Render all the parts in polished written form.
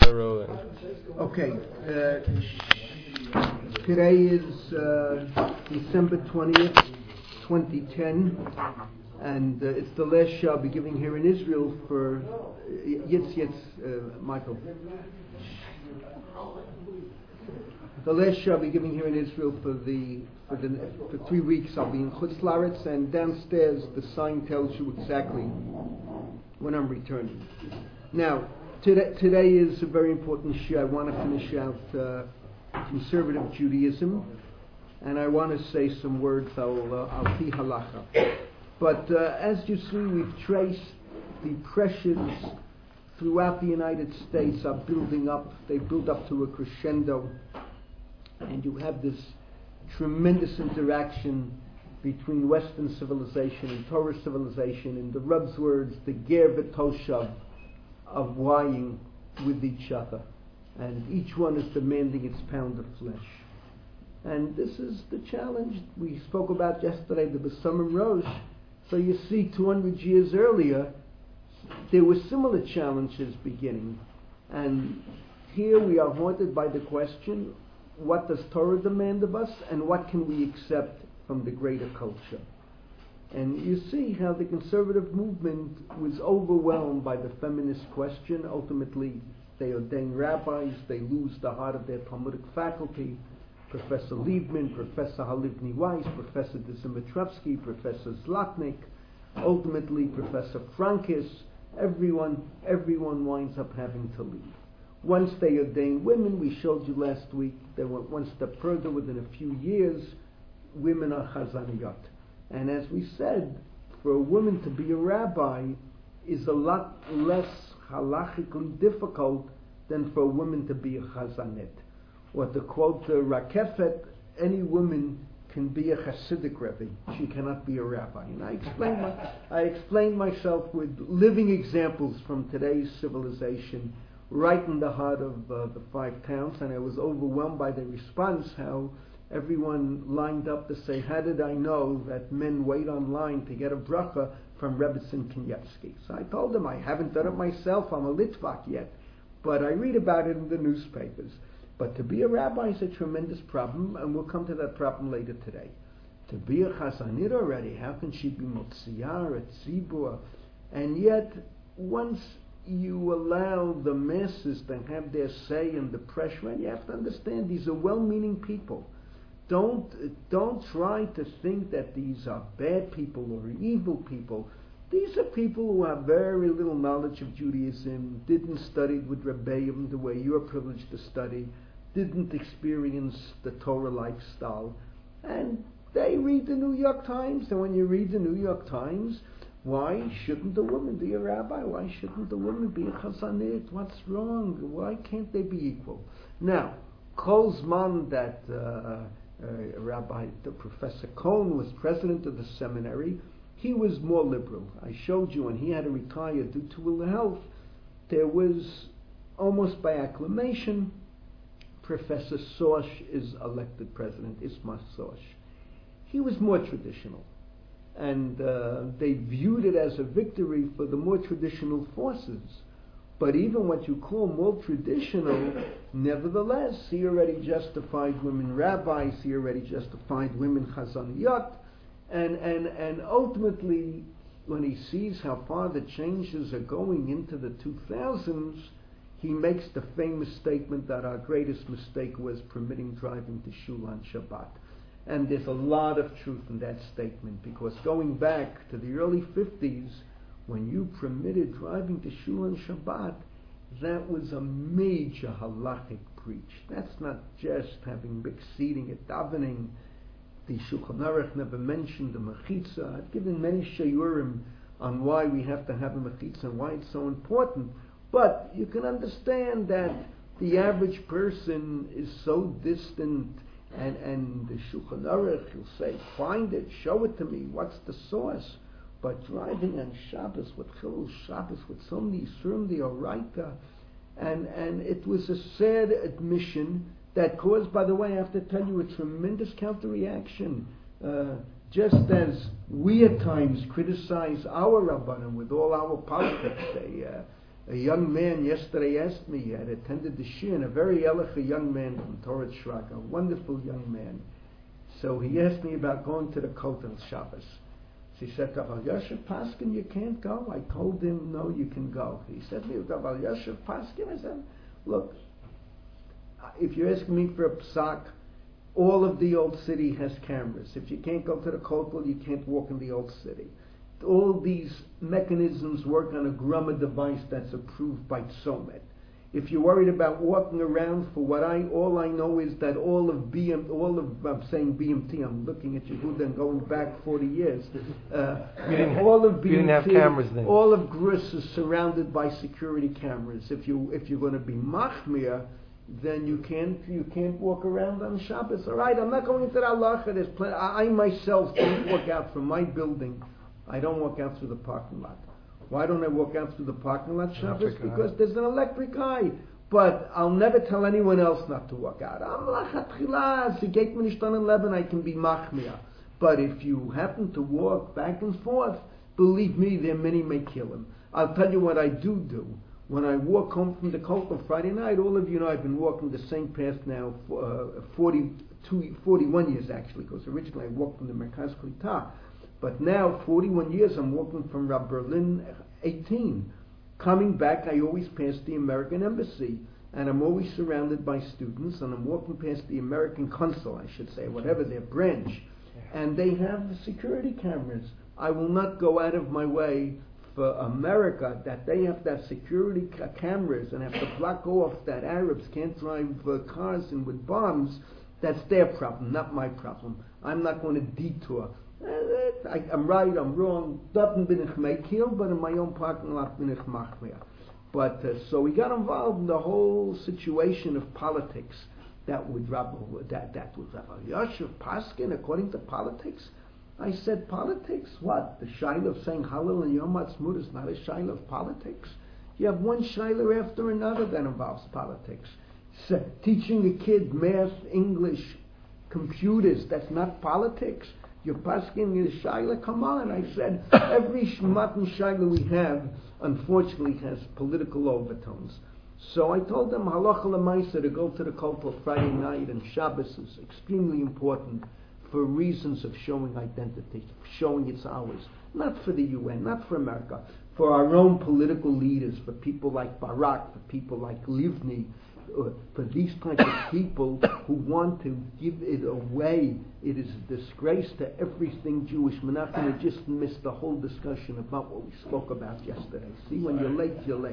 We're rolling. Okay. Today is December 20th, 2010, and it's the last show I'll be giving here in Israel for Michael. The last show I'll be giving here in Israel for 3 weeks. I'll be in Chutz La'aretz, and downstairs the sign tells you exactly when I'm returning. Now, today is a very important issue. I want to finish out conservative Judaism, and I want to say some words al pi halacha. But as you see, we've traced the pressures throughout the United States are building up. They build up to a crescendo, and you have this tremendous interaction between Western civilization and Torah civilization, in the Reb's words, the ger v'toshav of vying with each other, and each one is demanding its pound of flesh. And this is the challenge we spoke about yesterday, the Besamim Rosh. So you see, 200 years earlier, there were similar challenges beginning, and here we are haunted by the question: what does Torah demand of us, and what can we accept from the greater culture? And you see how the conservative movement was overwhelmed by the feminist question. Ultimately, they ordain rabbis, they lose the heart of their Talmudic faculty. Professor Liebman, Professor Halivni Weiss, Professor Dimitrevsky, Professor Zlotnick, ultimately Professor Frankis. Everyone winds up having to leave. Once they ordain women, we showed you last week, they went one step further. Within a few years, women are chazaniyot. And as we said, for a woman to be a rabbi is a lot less halachically difficult than for a woman to be a chazanet. Or to quote Rakefet, any woman can be a Hasidic Rebbe. She cannot be a rabbi. And I explained myself with living examples from today's civilization, right in the heart of the 5 towns, and I was overwhelmed by the response, how everyone lined up to say, how did I know that men wait online to get a bracha from Rebbetzin Kanievsky? So I told them, I haven't done it myself, I'm a Litvak yet, but I read about it in the newspapers. But to be a rabbi is a tremendous problem, and we'll come to that problem later today. To be a chazanit already, how can she be motziyah, a tzibur? And yet, once you allow the masses to have their say in the pressure, and you have to understand these are well-meaning people. Don't try to think that these are bad people or evil people. These are people who have very little knowledge of Judaism, didn't study with Rebbeim the way you're privileged to study, didn't experience the Torah lifestyle, and they read the New York Times. And when you read the New York Times, why shouldn't a woman be a rabbi? Why shouldn't a woman be a chazanit? What's wrong? Why can't they be equal? Now, Kol Zman that Rabbi, Professor Cohn was president of the seminary, he was more liberal. I showed you when he had to retire due to ill health, there was, almost by acclamation, Professor Sosh is elected president, Isma Sosh. He was more traditional, and they viewed it as a victory for the more traditional forces. But even what you call more traditional, nevertheless, he already justified women rabbis, he already justified women chazaniyot, and ultimately, when he sees how far the changes are going into the 2000s, he makes the famous statement that our greatest mistake was permitting driving to shul on Shabbat. And there's a lot of truth in that statement, because going back to the early 50s, when you permitted driving to shul on Shabbat, that was a major halachic breach. That's not just having mixed seating at davening. The Shulchan Aruch never mentioned the mechitza. I've given many shiurim on why we have to have a mechitza and why it's so important. But you can understand that the average person is so distant, and the Shulchan Aruch will say, find it, show it to me, what's the source? But driving on Shabbos with Chilul Shabbos with so many Yisurim the Oraita, and it was a sad admission that caused, by the way, I have to tell you, a tremendous counter-reaction. Just as we at times criticize our Rabbanim with all our politics, A young man yesterday asked me, he had attended the Shin, a very elicha young man from Torah Shraka, a wonderful young man. So he asked me about going to the Kotel Shabbos. So he said, Rav Yosef Paskin, you can't go? I told him, no, you can go. He said to me, Rav Yosef Paskin, I said, look, if you're asking me for a psak, all of the old city has cameras. If you can't go to the Kotel, you can't walk in the old city. All these mechanisms work on a grumma device that's approved by Tzomet. If you're worried about walking around for all I know is that I'm saying BMT, I'm looking at Yehuda and going back 40 years. All of BMT, you didn't have cameras then. All of Grus is surrounded by security cameras. If you're going to be machmir, then you can't walk around on Shabbos. All right, I'm not going into the halacha. There's plenty. I myself don't walk out from my building. I don't walk out through the parking lot. Why don't I walk out through the parking lot Shabbos? Because there's an electric eye. But I'll never tell anyone else not to walk out. I can be machmir. But if you happen to walk back and forth, believe me, there are many may kill him. I'll tell you what I do. When I walk home from the Kotel Friday night, all of you know I've been walking the same path now for 41 years actually, because originally I walked from the Merkaz Klita. But now, 41 years, I'm walking from Rab Berlin 18. Coming back, I always pass the American Embassy. And I'm always surrounded by students, and I'm walking past the American Consul, I should say, whatever their branch. And they have security cameras. I will not go out of my way for America that they have that security cameras and have to block off that Arabs can't drive cars in with bombs. That's their problem, not my problem. I'm not going to detour. I'm right, I'm wrong. Doesn't bin ich mekil, but in my own parking lot bin ich machmir. But so we got involved in the whole situation of politics. That was Rabbi Yosef Paskin, according to politics. I said, politics? What? The shaila of saying Hallel and Yom Ha'atzmaut is not a shaila of politics. You have one shaila after another that involves politics. So, teaching a kid math, English, computers, that's not politics. You're paskin is shaila, come on. I said, every matan shaila we have, unfortunately, has political overtones. So I told them, halacha l'maisa, to go to the Kotel Friday night and Shabbos is extremely important for reasons of showing identity, showing it's ours. Not for the UN, not for America, for our own political leaders, for people like Barak, for people like Livni, for these kinds of people who want to give it away. It is a disgrace to everything Jewish. Menachem had just missed the whole discussion about what we spoke about yesterday. See, when you're late, you're late.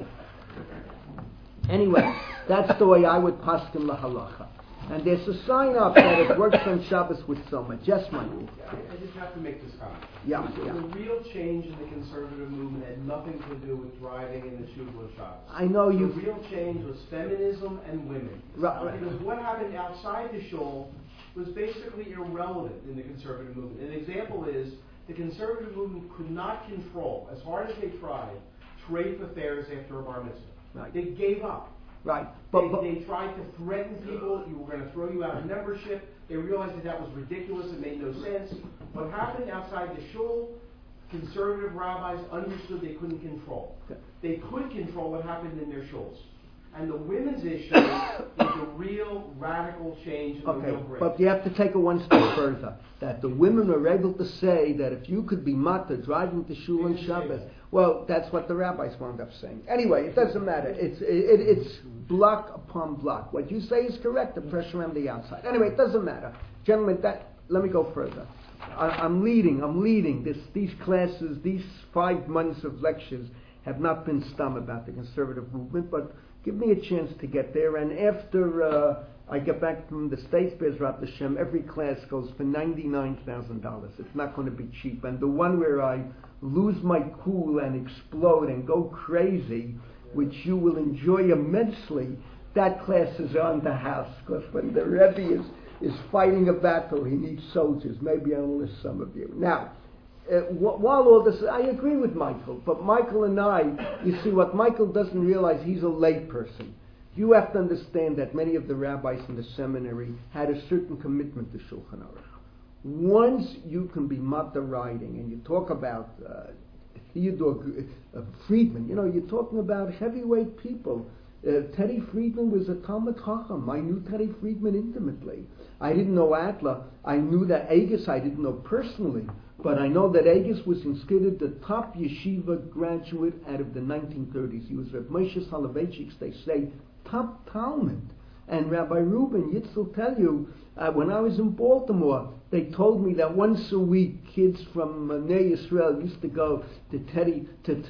Anyway, that's the way I would paskin lahalacha. And there's a sign up that it works on Shabbos with so much. Yes, Michael. I just have to make this comment. Yeah. The real change in the conservative movement had nothing to do with driving in the shul on Shabbos. I know you. The real change was feminism and women. Right. Because what happened outside the shul was basically irrelevant in the conservative movement. An example is the conservative movement could not control, as hard as they tried, trade affairs after a bar mitzvah. Right. They gave up. Right. They tried to threaten people, you were going to throw you out of membership. They realized that was ridiculous, it made no sense. What happened outside the shul, conservative rabbis understood they couldn't control. They could control what happened in their shuls. And the women's issue is a real radical change in the real break. But you have to take it one step further. That the women were able to say that if you could be mata driving to shul on Shabbos, well, that's what the rabbis wound up saying. Anyway, it doesn't matter. It's block upon block. What you say is correct. The pressure on the outside. Anyway, it doesn't matter, gentlemen. Let me go further. I'm leading these classes. These 5 months of lectures have not been stum about the conservative movement, but give me a chance to get there. And after I get back from the States, Bezrat Hashem, every class goes for $99,000. It's not going to be cheap. And the one where I lose my cool and explode and go crazy, which you will enjoy immensely, that class is on the house. Because when the Rebbe is fighting a battle, he needs soldiers. Maybe I'll list some of you. Now, while all this, I agree with Michael, but Michael and I, you see, what Michael doesn't realize, he's a lay person. You have to understand that many of the rabbis in the seminary had a certain commitment to Shulchan Aruch. Once you can be mata writing, and you talk about Theodore Friedman. You know, you're talking about heavyweight people. Teddy Friedman was a Talmud Chacham. I knew Teddy Friedman intimately. I didn't know Adler. I knew that Agus I didn't know personally, but I know that Agus was considered the top yeshiva graduate out of the 1930s. He was Reb Moshe Soloveitchik's, they say, top Talmud. And Rabbi Reuben Yitz will tell you, when I was in Baltimore, they told me that once a week kids from Ney Yisrael used to go to Teddy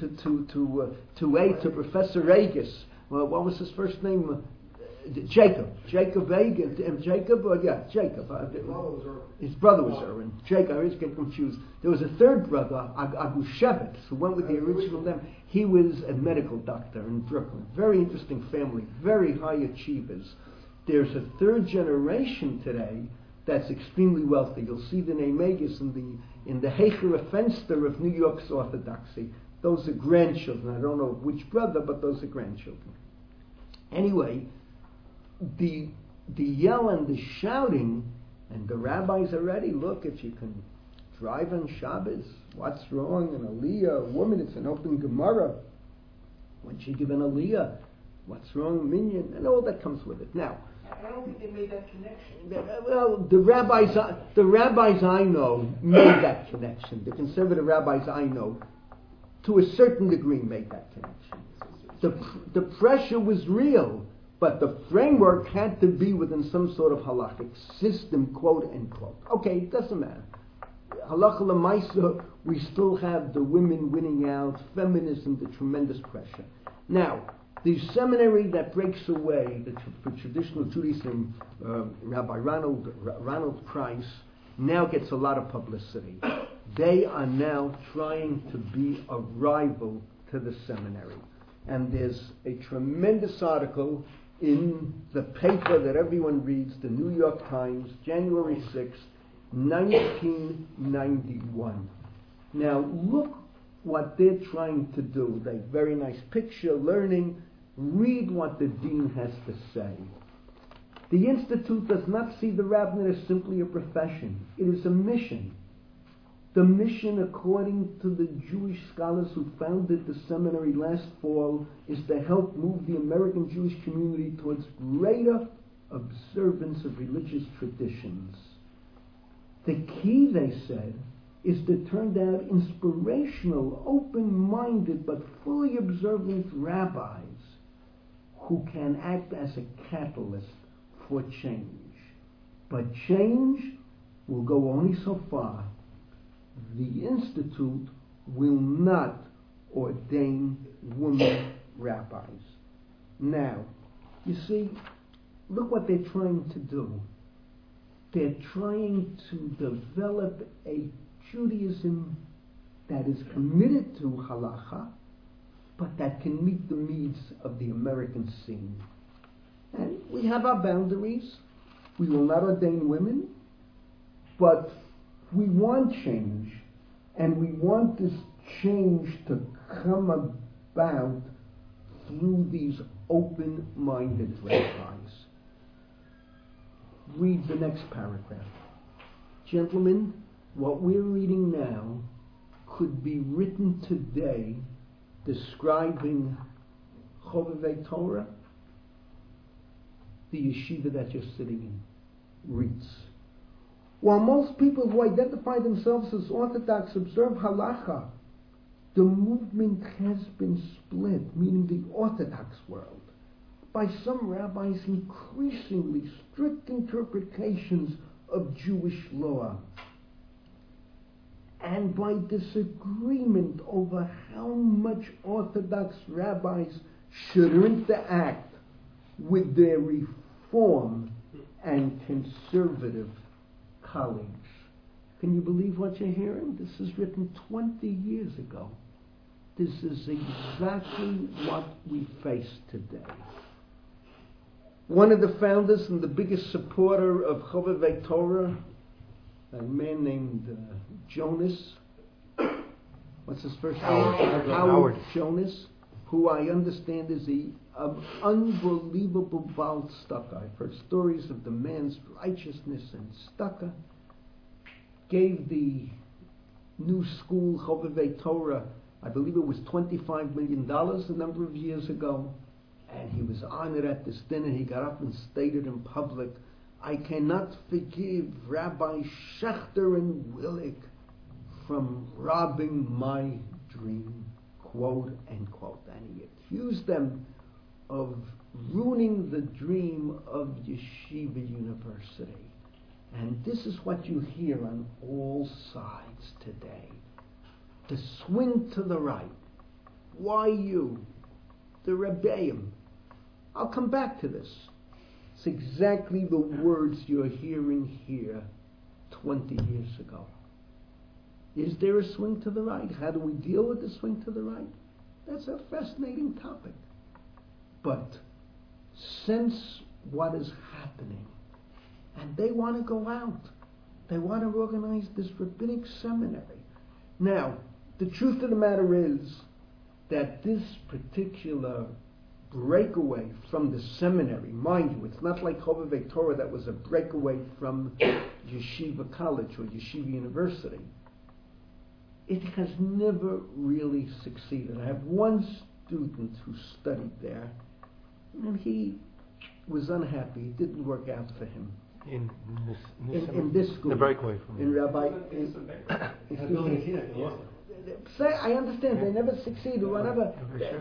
to Professor Agus. Well, what was his first name? Jacob. Jacob Agus. Jacob? Jacob. His brother was Irwin. Jacob. I always get confused. There was a third brother, Abu Shevet, who went with the original name. He was a medical doctor in Brooklyn. Very interesting family. Very high achievers. There's a third generation today that's extremely wealthy. You'll see the name Agus in the Heicher Fenster of New York's Orthodoxy. Those are grandchildren. I don't know which brother, but those are grandchildren. Anyway, the yell and the shouting, and the rabbis are ready. Look, if you can drive on Shabbos, what's wrong? An aliyah, a woman, it's an open Gemara. When she give an aliyah, what's wrong, minyan, and all that comes with it. Now, I don't think they made that connection. Well, the rabbis I know made that connection. The conservative rabbis I know, to a certain degree, made that connection. The pressure was real, but the framework had to be within some sort of halakhic system, quote unquote. Okay, it doesn't matter. Halacha l'maisa, we still have the women winning out, feminism, the tremendous pressure. Now, the seminary that breaks away for traditional Judaism, Rabbi Ronald Price, now gets a lot of publicity. They are now trying to be a rival to the seminary. And there's a tremendous article in the paper that everyone reads, the New York Times, January 6, 1991. Now look what they're trying to do. They very nice picture, learning. Read what the dean has to say. The Institute does not see the rabbinate as simply a profession. It is a mission. The mission, according to the Jewish scholars who founded the seminary last fall, is to help move the American Jewish community towards greater observance of religious traditions. The key, they said, is to turn out inspirational, open-minded, but fully observant rabbis who can act as a catalyst for change. But change will go only so far. The Institute will not ordain women rabbis. Now, you see, look what they're trying to do. They're trying to develop a Judaism that is committed to halacha, but that can meet the needs of the American scene. And we have our boundaries. We will not ordain women, but we want change, and we want this change to come about through these open-minded rabbis. Read the next paragraph. Gentlemen, what we're reading now could be written today describing Chovevei Torah, the yeshiva that you're sitting in, Ritz. While most people who identify themselves as Orthodox observe halacha, the movement has been split, meaning the Orthodox world, by some rabbis' increasingly strict interpretations of Jewish law, and by disagreement over how much Orthodox rabbis should interact with their Reform and conservative colleagues. Can you believe what you're hearing? This is written 20 years ago. This is exactly what we face today. One of the founders and the biggest supporter of Chovevei Torah, a man named Jonas, what's his first name? Howard Jonas, who I understand is an unbelievable Baal Tzedakah. I've heard stories of the man's righteousness and tzedakah. Gave the new school Chovevei Torah I believe it was $25 million a number of years ago, and he was honored at this dinner. He got up and stated in public, I cannot forgive Rabbi Schechter and Willig from robbing my dream, quote, end quote. And he accused them of ruining the dream of Yeshiva University. And this is what you hear on all sides today. The swing to the right. Why you? The Rebbeim. I'll come back to this. It's exactly the words you're hearing here 20 years ago. Is there a swing to the right? How do we deal with the swing to the right? That's a fascinating topic. But sense what is happening. And they want to go out. They want to organize this rabbinic seminary. Now, the truth of the matter is that this particular breakaway from the seminary, mind you, it's not like Chovevei Torah that was a breakaway from Yeshiva College or Yeshiva University. It has never really succeeded. I have one student who studied there, and he was unhappy. It didn't work out for him. In this school. The breakaway from in Rabbi. Say, I understand they never succeed or whatever.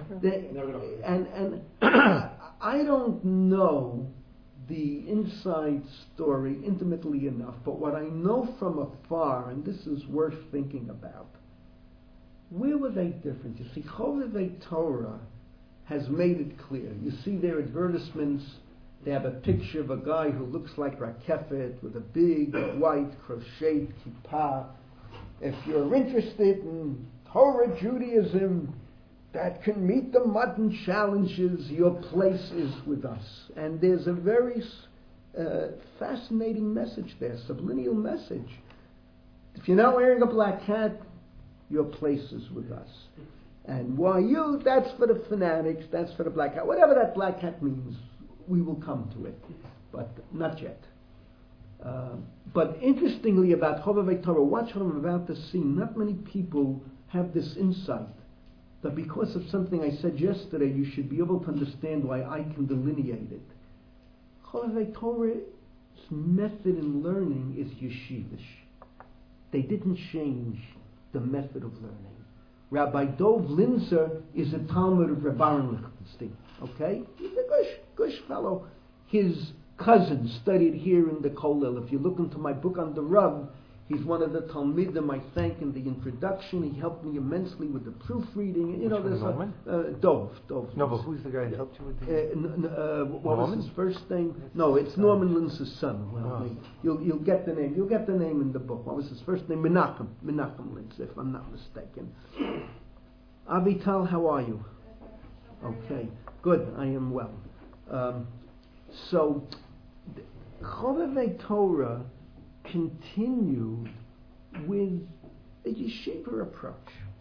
And I don't know the inside story intimately enough, but what I know from afar, and this is worth thinking about, where were they different? You see, Chovevei Torah has made it clear. You see their advertisements. They have a picture of a guy who looks like Rakefet with a big white crocheted kippah. If you're interested in Torah Judaism that can meet the modern challenges, your place is with us. And there's a very fascinating message there, subliminal message. If you're not wearing a black hat, your place is with us. And why you, that's for the fanatics, that's for the black hat. Whatever that black hat means, we will come to it, but not yet. But interestingly about Chovevei Torah, watch what I'm about to see. Not many people have this insight that because of something I said yesterday, you should be able to understand why I can delineate it. Chovevei Torah's method in learning is yeshivish. They didn't change the method of learning. Rabbi Dov Linzer is a Talmud of Rabbi Aaron Lichtenstein. Okay? He's a gush fellow. His cousin studied here in the Kollel. If you look into my book on the Rav, he's one of the Talmidim I thank in the introduction. He helped me immensely with the proofreading. You know, there's Dov. No, but who's the guy who helped you with the... what was his first name? No, it's Norman Linz's son. Well, you'll get the name. You'll get the name in the book. What was his first name? Menachem Linz, if I'm not mistaken. Avital, how are you? Okay, good. I am well. So, Chovevei Torah continued with a yeshiva approach.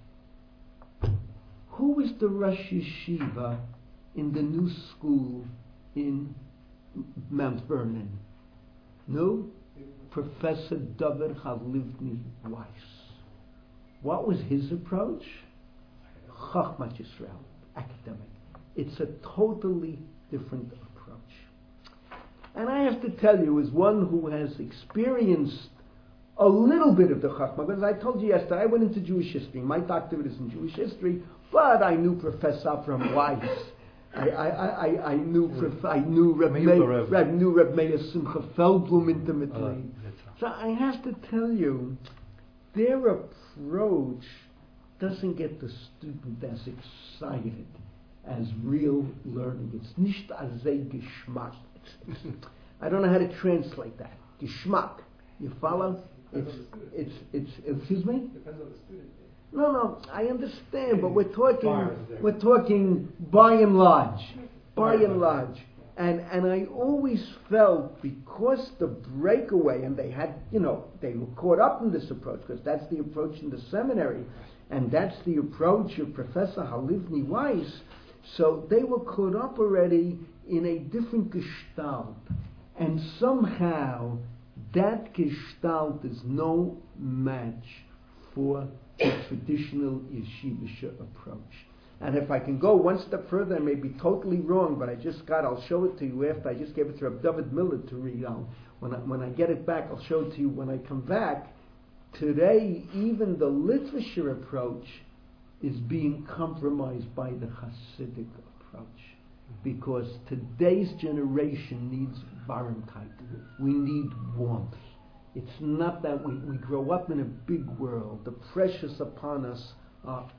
Who was the Rosh Yeshiva in the new school in Mount Vernon? No? Professor David Halivni Weiss. What was his approach? Chachmat Yisrael, academic. It's a totally different approach. And I have to tell you, as one who has experienced a little bit of the Chachma, because I told you yesterday, I went into Jewish history. My doctorate is in Jewish history, but I knew Professor Avram Weiss. I knew Reb Meir Simcha Feldblum intimately. So I have to tell you, their approach doesn't get the student as excited as real learning. It's nicht azay geschmack. I don't know how to translate that. Geschmack. You follow? It's excuse me? Depends on the student. No, I understand, but we're talking by and large. And I always felt, because the breakaway, and they had, they were caught up in this approach, because that's the approach in the seminary, and that's the approach of Professor Halivni Weiss, so they were caught up already in a different gestalt. And somehow, that gestalt is no match for the traditional yeshivish approach. And if I can go one step further, I may be totally wrong, but I'll show it to you after I just gave it to Reb David Miller to read. When I get it back, I'll show it to you when I come back. Today, even the literature approach is being compromised by the Hasidic approach. Because today's generation needs varmkeit. We need warmth. It's not that we grow up in a big world. The pressures upon us are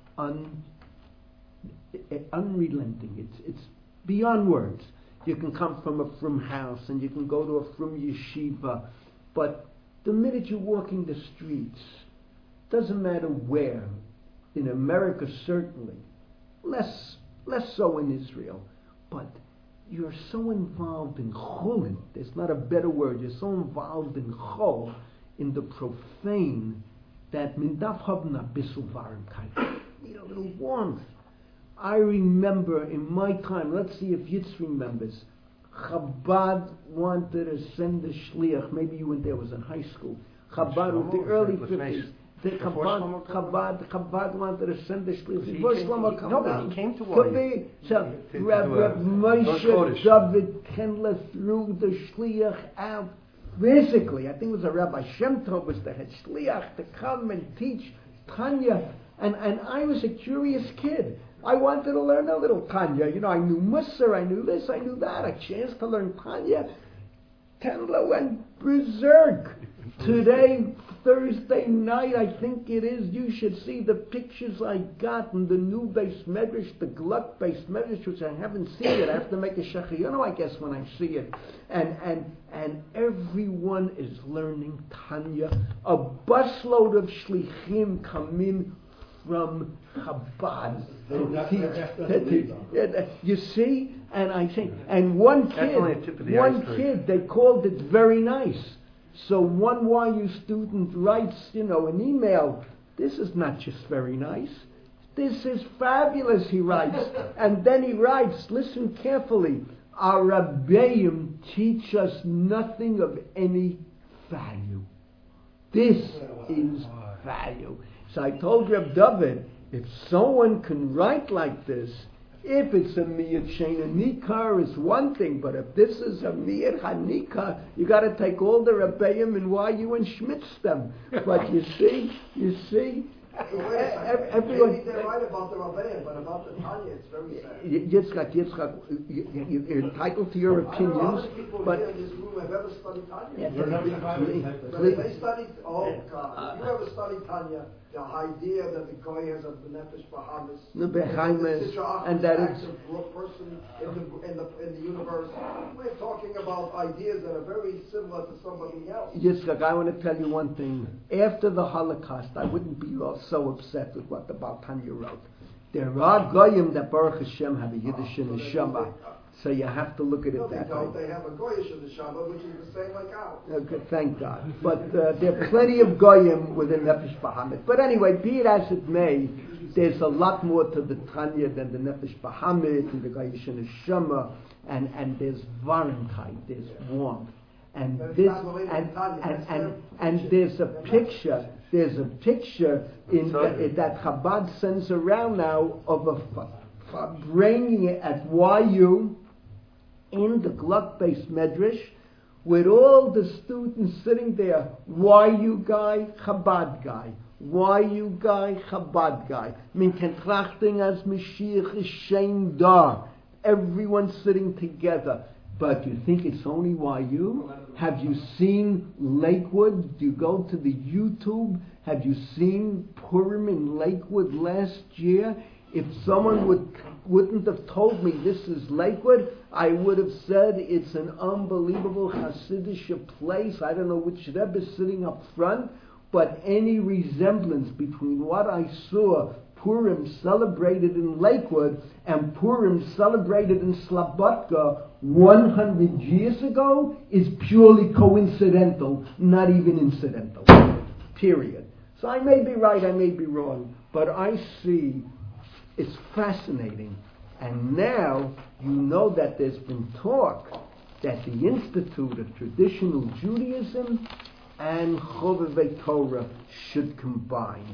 unrelenting. It's beyond words. You can come from a frum house and you can go to a frum yeshiva, but the minute you're walking the streets, doesn't matter where, in America certainly, less so in Israel, but you're so involved in chulin, there's not a better word, you're so involved in chol, in the profane, that min darf haben a bissel warmkeit. Need a little warmth. I remember in my time, let's see if Yitz remembers, Chabad wanted to send a shliach, maybe you went there, was in high school. Chabad was the early 50s. Chabad wanted to send a shliach. Before Shlomo came down. He came to Could be. So Reb Moshe David Kendler threw the shliach out. Basically, I think it was a Rabbi Shem Tov was the head shliach to come and teach Tanya. And I was a curious kid. I wanted to learn a little Tanya. I knew Musar, I knew this, I knew that. A chance to learn Tanya. Tendler went berserk. Today, Thursday night, I think it is, you should see the pictures I got in the new base medrash, the Gluck base medrash, which I haven't seen it. I have to make a shechiyonu, I guess, when I see it. And everyone is learning Tanya. A busload of shlichim come in from Chabad. You see, and I think, and one kid, they called it very nice. So one YU student writes, an email. This is not just very nice. This is fabulous, he writes. And then he writes, listen carefully, our Rabbeim teach us nothing of any value. This is value. So I told Reb David, if someone can write like this, if it's a Miyat Shena Nikar is one thing, but if this is a Miyat Hanikar, you got to take all the Rebbeim and YU and schmitz them. But you see, everyone. They're right about the Rebbeim, but about the Tanya, it's very sad. Yitzchak, you're entitled to your opinions, I don't know how many people but here in this room have ever studied Tanya. please. They studied, God, if you ever studied Tanya, the idea that the guy has a nefesh bahamis, and that it's a person in the universe. We're talking about ideas that are very similar to somebody else. Yitzchak, I want to tell you one thing. After the Holocaust, I wouldn't be so upset with what the Baal Tanya wrote. There are goyim that Baruch Hashem have a Yiddish neshama, so you have to look at it that way. They have a goyish neshama, which is the same like ours. Okay, thank God. But there are plenty of goyim within Nefesh Bahamid. But anyway, be it as it may, there's a lot more to the Tanya than the Nefesh Bahamid and the goyish neshama, and there's varmkeit, there's warmth. And this, and there's a picture. There's a picture that Chabad sends around now of bringing it at YU in the Gluck-based medrash with all the students sitting there. YU guy, Chabad guy. YU guy, Chabad guy. Min ken trachting as Mashiach is Shem da. Everyone sitting together. But you think it's only YU? Have you seen Lakewood? Do you go to the YouTube? Have you seen Purim in Lakewood last year? If someone wouldn't have told me this is Lakewood, I would have said it's an unbelievable Hasidic place. I don't know which Rebbe is sitting up front, but any resemblance between what I saw Purim celebrated in Lakewood and Purim celebrated in Slobodka 100 years ago is purely coincidental, not even incidental. Period. So I may be right, I may be wrong, but I see it's fascinating. And now you know that there's been talk that the Institute of Traditional Judaism and Chovevei Torah should combine.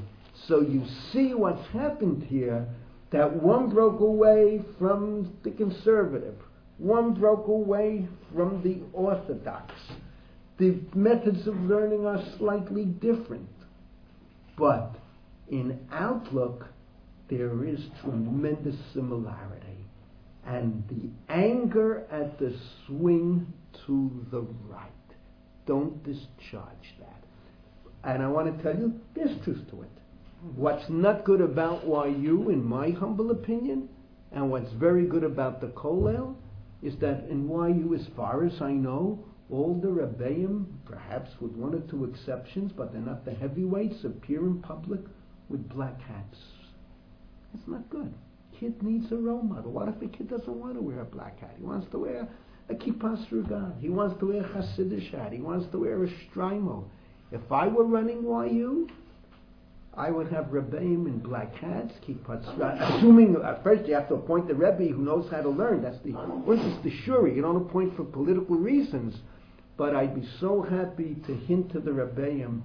So you see what's happened here, that one broke away from the conservative, one broke away from the orthodox. The methods of learning are slightly different, but in outlook there is tremendous similarity. And the anger at the swing to the right. Don't discharge that. And I want to tell you, there's truth to it. What's not good about YU, in my humble opinion, and what's very good about the Kollel, is that in YU, as far as I know, all the Rebbeim, perhaps with one or two exceptions, but they're not the heavyweights, appear in public with black hats. It's not good. Kid needs a role model. What if the kid doesn't want to wear a black hat? He wants to wear a kippah sruga. He wants to wear a Hasidic hat. He wants to wear a shtreimel. If I were running YU, I would have Rebbeim in black hats, kippah sruga. Assuming, first you have to appoint the Rebbe who knows how to learn. That's the shuri. You don't appoint for political reasons. But I'd be so happy to hint to the Rebbeim,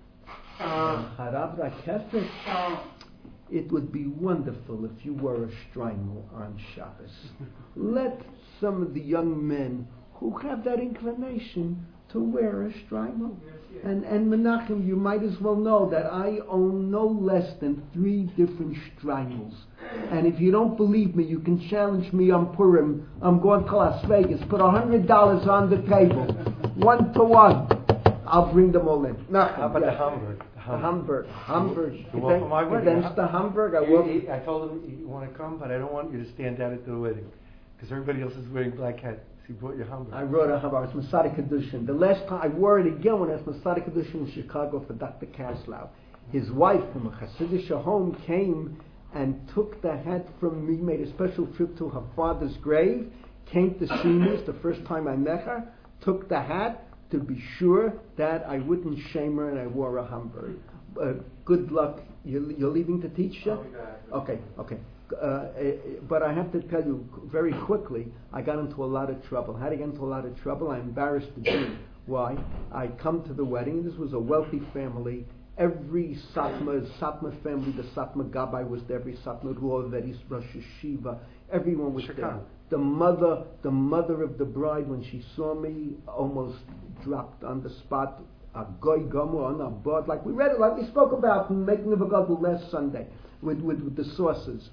Harabra Kefet, it would be wonderful if you wore a shtreimel on Shabbos. Let some of the young men who have that inclination to wear a shtreimel. And Menachem, you might as well know that I own no less than 3 different shtreimels. And if you don't believe me, you can challenge me on Purim. I'm going to Las Vegas. Put $100 on the table. 1 to 1. I'll bring them all in. Nachem, How about the Hamburg? Hamburg. You want for my wedding? Against the Hamburg, I will. I told him you want to come, but I don't want you to stand out at the wedding because everybody else is wearing black hats. So you brought your Hamburg. I wrote a Hamburg. It's Masada Kedushin. The last time I wore it again when I was Masada Kedushin in Chicago for Dr. Kaslau. His wife from a Hasidic home came and took the hat from me, made a special trip to her father's grave, came to see me. It's the first time I met her, took the hat to be sure that I wouldn't shame her, and I wore a Hamburg. Good luck. You're leaving to teach yet? Okay. But I have to tell you very quickly, I got into a lot of trouble. How did I get into a lot of trouble? I'm embarrassed to do. Why? I come to the wedding. This was a wealthy family. Every Satmar family, the Satmar Gabbai was there. Every Satmar Ruoveris, Rosh Yeshiva, everyone was there. The mother of the bride, when she saw me, almost dropped on the spot. A goy gomer on a board, like we read it, like we spoke about in Making of a God last Sunday with the sources.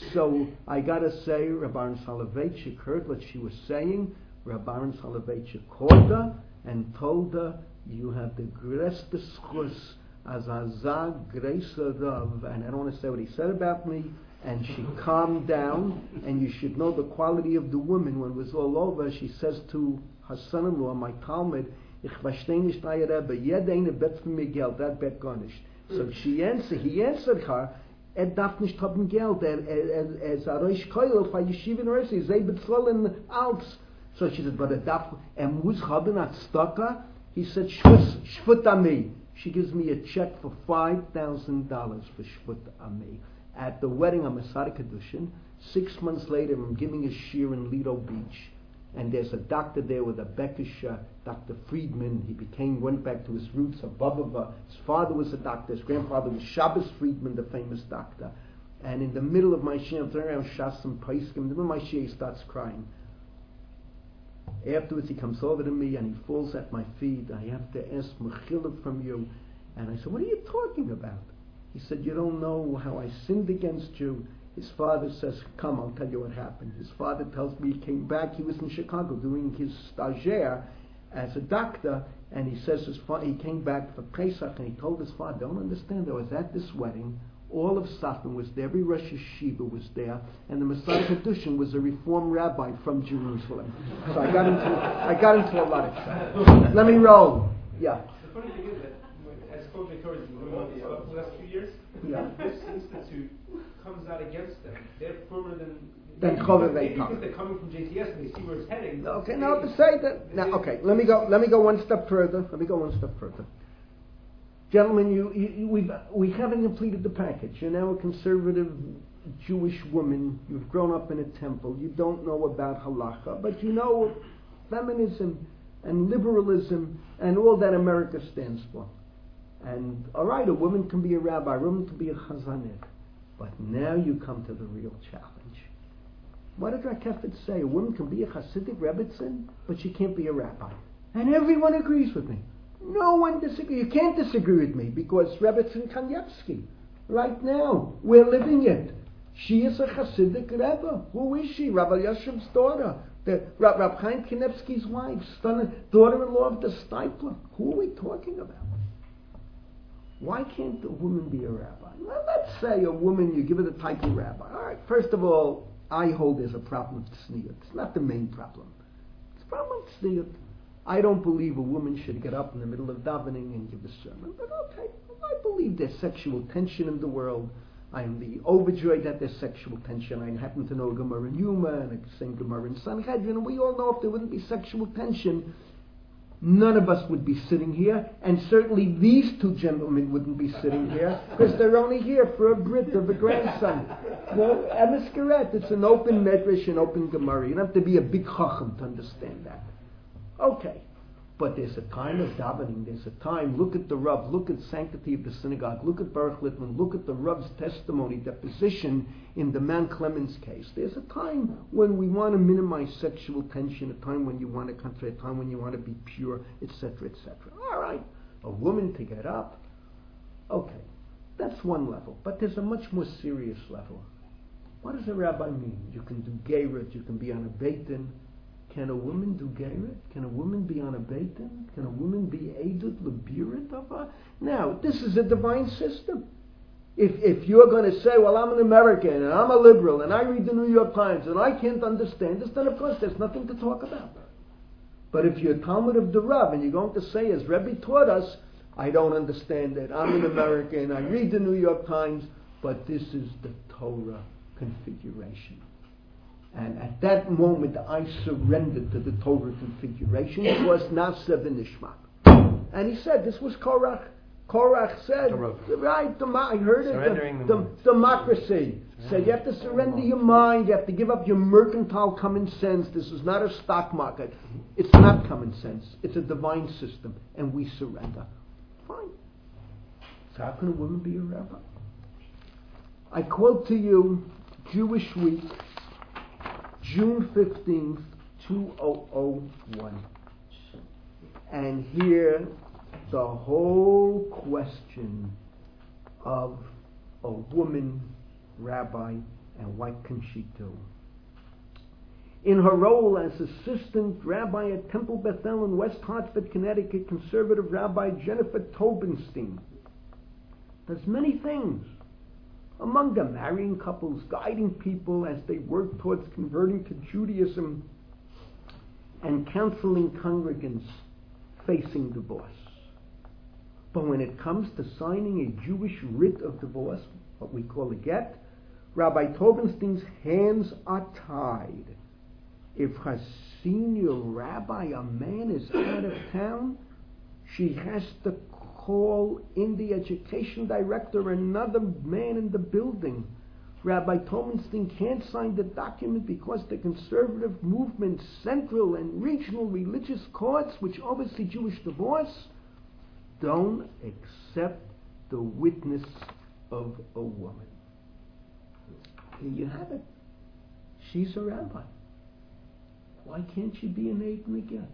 So I gotta say, Rabbi Soloveitchik heard what she was saying. Rabbi Soloveitchik called her and told her, "You have the greste schus as azag greisa rav," and I don't want to say what he said about me. And she calmed down, and you should know the quality of the woman. When it was all over, she says to her son-in-law, my Talmud, "Ich verstehe nicht, Rebbe, jeder eine bet für mir Geld, that bet gar nicht." So he answered her, darf nicht haben Geld, is a Rosh Koil for Yeshiva University, they bezahlen alles. So she said, but darf, muss haben a tzedakah? He said, shvut ami. She gives me a check for $5,000 for shvut ami. At the wedding of Masada Kedushin, 6 months later, I'm giving a shiur in Lido Beach. And there's a doctor there with a Bekisher, Dr. Friedman. He went back to his roots of Babava. His father was a doctor. His grandfather was Shabbos Friedman, the famous doctor. And in the middle of my shiur, I'm turning around Shas and Paiskim. In the middle of my shiur, he starts crying. Afterwards, he comes over to me and he falls at my feet. I have to ask Mechila from you. And I said, "What are you talking about?" He said, "You don't know how I sinned against you." His father says, "Come, I'll tell you what happened." His father tells me he came back. He was in Chicago doing his stagiaire as a doctor, and he says he came back for Pesach, and he told his father, "Don't understand, I was at this wedding. All of Satmar was there. Every Rosh Yeshiva was there, and the Messiah Kedushin was a Reform rabbi from Jerusalem." So I got into a lot of trouble. Let me roll. Yeah. The funny thing is that, as Kobe Torres in the last few years, this institute comes out against them. They're firmer than Chobeh because they're coming from JTS and they see where it's heading. Okay, now to say that. Now, okay, let me go one step further. Gentlemen, we haven't completed the package. You're now a conservative Jewish woman. You've grown up in a temple. You don't know about halacha, but you know feminism and liberalism and all that America stands for. And all right, a woman can be a rabbi, a woman can be a chazanit. But now you come to the real challenge. What did Rakefet say? A woman can be a Hasidic Rebbitzin, but she can't be a rabbi. And everyone agrees with me. No one disagrees. You can't disagree with me because Rebbitzin Kanievsky, right now, we're living it. She is a Hasidic Rebbe. Who is she? Rabbi Yashiv's daughter. Rab Chaim Kanievsky's wife, daughter-in-law of the Stipler. Who are we talking about? Why can't a woman be a rabbi? Well, let's say a woman, you give her the title rabbi. All right, first of all, I hold there's a problem with tzniut. It's not the main problem. It's a problem with tzniut. I don't believe a woman should get up in the middle of davening and give a sermon. But okay, I believe there's sexual tension in the world. I am overjoyed that there's sexual tension. I happen to know Gemara in Yuma and the same Gemara in Sanhedrin. And we all know if there wouldn't be sexual tension, none of us would be sitting here, and certainly these two gentlemen wouldn't be sitting here, because they're only here for a brit of a grandson. No, Emiskeret, it's an open medrash, an open Gemara. You don't have to be a big chacham to understand that. Okay, but there's a time of davening, there's a time, look at the Rav, look at sanctity of the synagogue, look at Baruch Littman, look at the Rav's testimony, deposition in the Man Clemens case. There's a time when we want to minimize sexual tension, a time when you want to concentrate, a time when you want to be pure, etc., etc. All right, a woman to get up, okay, that's one level, but there's a much more serious level. What does a rabbi mean? You can do geirat, you can be on a beit din. Can a woman do geirat? Can a woman be on a beit din? Can a woman be edut lebirat of her? Now, this is a divine system. If you're going to say, well, I'm an American and I'm a liberal and I read the New York Times and I can't understand this, then of course there's nothing to talk about. But if you're a Talmud of the Rav and you're going to say, as Rebbe taught us, I don't understand it, I'm an American, I read the New York Times, but this is the Torah configuration. And at that moment, I surrendered to the Torah configuration. It was Nasa v'Nishmat. And he said, this was Korach. Korach said, right, I heard it, democracy. Said you have to surrender your mind, you have to give up your mercantile common sense. This is not a stock market. It's not common sense. It's a divine system. And we surrender. Fine. So how can a woman be a rabbi? I quote to you Jewish Week, June 15th, 2001. And here the whole question of a woman rabbi and what can she do. In her role as assistant rabbi at Temple Bethel in West Hartford, Connecticut, conservative rabbi Jennifer Tobenstein does many things. Among them, marrying couples, guiding people as they work towards converting to Judaism, and counseling congregants facing divorce. But when it comes to signing a Jewish writ of divorce, what we call a get, Rabbi Tobenstein's hands are tied. If her senior rabbi, a man, is out of town, she has to call in the education director, another man in the building. Rabbi Tobenstein can't sign the document because the conservative movement's central and regional religious courts, which oversee Jewish divorce, don't accept the witness of a woman. Here you have it. She's a rabbi. Why can't she be an aid in the get?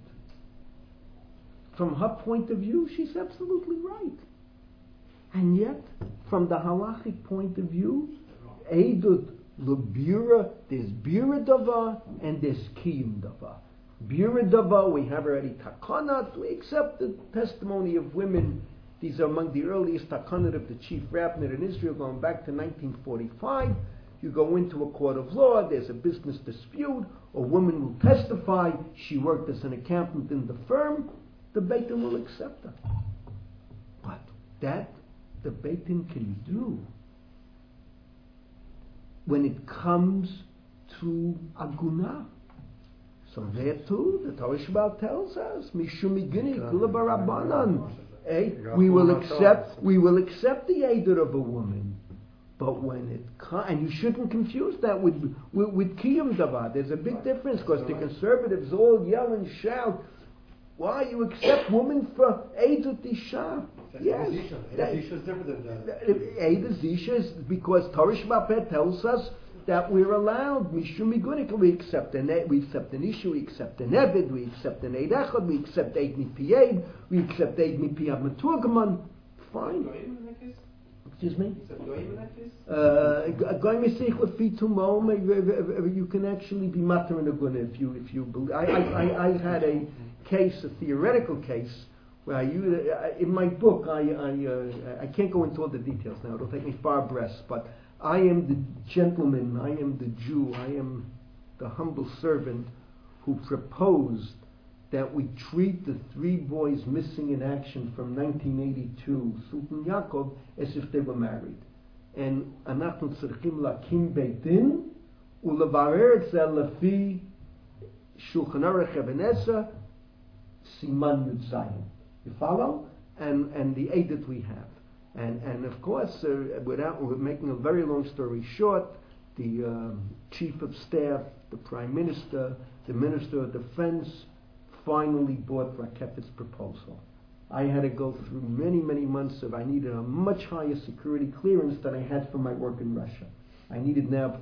From her point of view, she's absolutely right. And yet, from the halachic point of view, Eidut lebira, there's bira dava and there's kiyum dava. Bira dava, we have already takanat, we accept the testimony of women. These are among the earliest takanat of the chief rabbinate in Israel, going back to 1945. You go into a court of law, there's a business dispute, a woman will testify, she worked as an accountant in the firm, the Beit Din will accept her. But that the Beit Din can do when it comes to Agunah. So there too, the Torah Shabbat tells us, Mishum Migini Kula Barabanan. We will accept the Eider of a woman. But when it comes, and you shouldn't confuse that with Kiyum Davar. There's a big difference because the conservatives all yell and shout, Why? You accept women for Eidut Isha. Yes. Eidut Isha is different than that. Eidut Isha is because Torah Shema Peh tells us that we're allowed. Mishum Migunik, we accept an Isha, we accept an Eved, we accept an Eid Echad, we accept Eid Mipi Eid, we accept Eid Mipi Maturgaman. Fine. Excuse me? Going Mesich Lefi Tumom, you can actually be matter in a guna if you believe. I had a case, a theoretical case, where in my book, I can't go into all the details now, it'll take me far abreast, but I am the gentleman, I am the Jew, I am the humble servant who proposed that we treat the 3 boys missing in action from 1982, Sultan Yaakov, as if they were married. And anachnu tzrichim lakim beit din ulevarer et ze lefi Shulchan Aruch Even Ezra Siman Yud Zayin. You follow? And the aid that we have. And of course, without making a very long story short, the Chief of Staff, the Prime Minister, the Minister of Defense, finally bought Rakefet's proposal. I had to go through many, many months of, I needed a much higher security clearance than I had for my work in Russia. I needed now,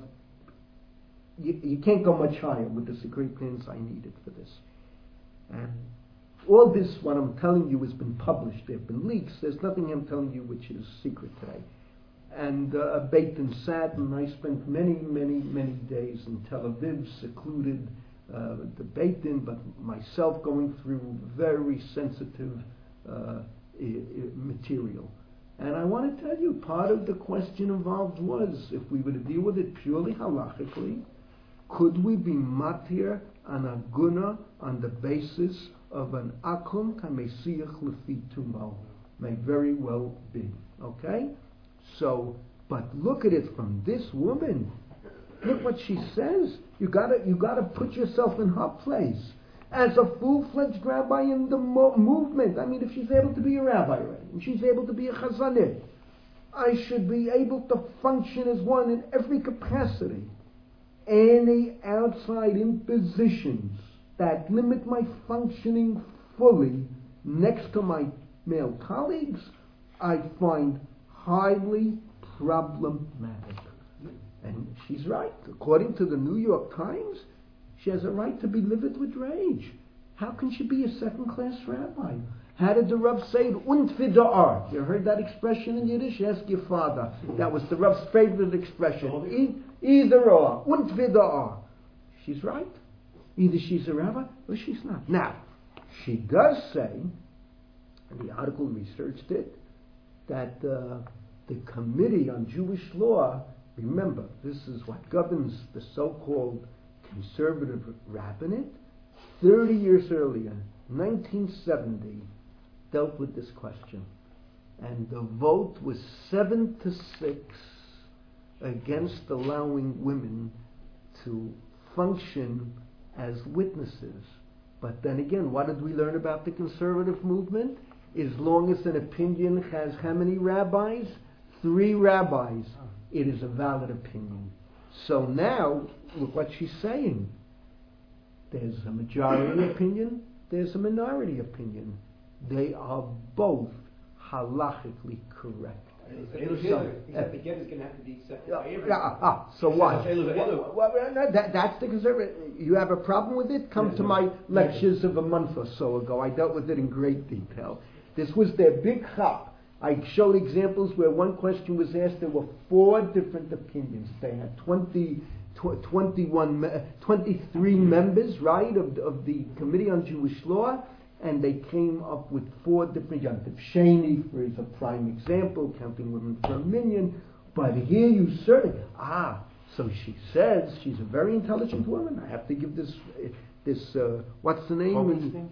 you can't go much higher with the security clearance I needed for this. And all this, what I'm telling you, has been published. There have been leaks. There's nothing I'm telling you which is secret today. And Beit and sat, and I spent many, many, many days in Tel Aviv, secluded, debating, but myself going through very sensitive material. And I want to tell you, part of the question involved was, if we were to deal with it purely halachically, could we be matir an aguna on the basis of an akum kamesiach lefi tumo? May very well be. Okay? So, but look at it from this woman. Look what she says. You gotta put yourself in her place. As a full-fledged rabbi in the movement. I mean, if she's able to be a rabbi, right? If she's able to be a chazaneh, I should be able to function as one in every capacity. Any outside impositions that limit my functioning fully next to my male colleagues, I find highly problematic. And she's right. According to the New York Times, she has a right to be livid with rage. How can she be a second-class rabbi? How did the Rav say it? Und vida'ar. You heard that expression in Yiddish? Ask your father. That was the Rav's favorite expression. Either or. Und vida'ar. She's right. Either she's a rabbi or she's not. Now, she does say, and the article researched it, that the Committee on Jewish Law, remember, this is what governs the so-called conservative rabbinate, 30 years earlier, 1970, dealt with this question. And the vote was 7-6 against allowing women to function as witnesses. But then again, what did we learn about the conservative movement? As long as an opinion has how many rabbis? 3 rabbis. It is a valid opinion. So now, look what she's saying. There's a majority opinion, there's a minority opinion. They are both halachically correct. Except the get is going to have to be accepted by everyone. So what? That's the conservative. You have a problem with it? Come to my lectures of a month or so ago. I dealt with it in great detail. This was their big chap. I showed examples where one question was asked. There were 4 different opinions. They had 23 members, right, of the Committee on Jewish Law, and they came up with 4 different Yantiv Sheni is a prime example, counting women for a million. But here you certainly so she says she's a very intelligent woman. I have to give this what's the name?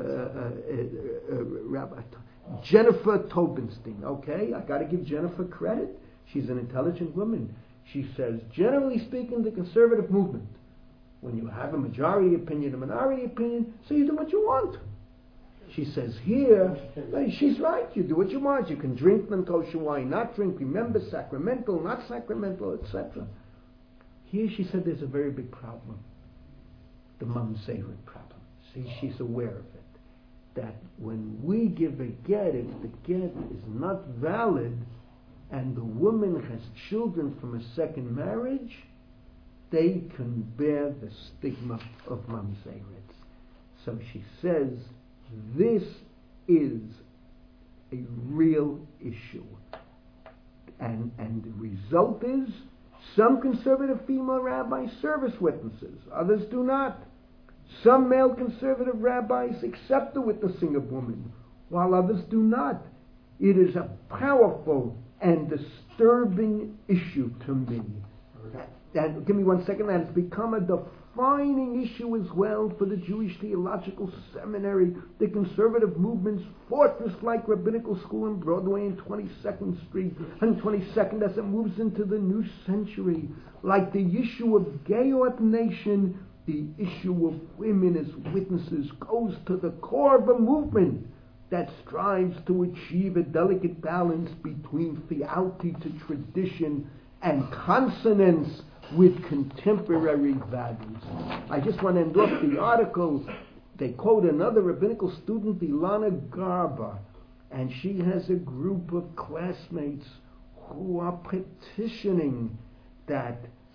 Rabbi Jennifer Tobinstein. Okay, I got to give Jennifer credit. She's an intelligent woman. She says, generally speaking, the conservative movement, when you have a majority opinion, a minority opinion, so you do what you want. She says here, she's right, you do what you want. You can drink non-kosher wine, not drink, remember, sacramental, not sacramental, etc. Here she said there's a very big problem. The mamzerit problem. See, she's aware of it. that when we give a get, if the get is not valid and the woman has children from a second marriage, they can bear the stigma of mamzeret. So she says this is a real issue. And the result is some conservative female rabbis serve as witnesses, others do not. Some male conservative rabbis accept the witnessing of women, while others do not. It is a powerful and disturbing issue to me. And give me 1 second. That has become a defining issue as well for the Jewish Theological Seminary, the conservative movement's fortress-like rabbinical school on Broadway and 22nd Street and 22nd as it moves into the new century. Like the issue of gay ordination, the issue of women as witnesses goes to the core of a movement that strives to achieve a delicate balance between fealty to tradition and consonance with contemporary values. I just want to end off the article. They quote another rabbinical student, Ilana Garba, and she has a group of classmates who are petitioning that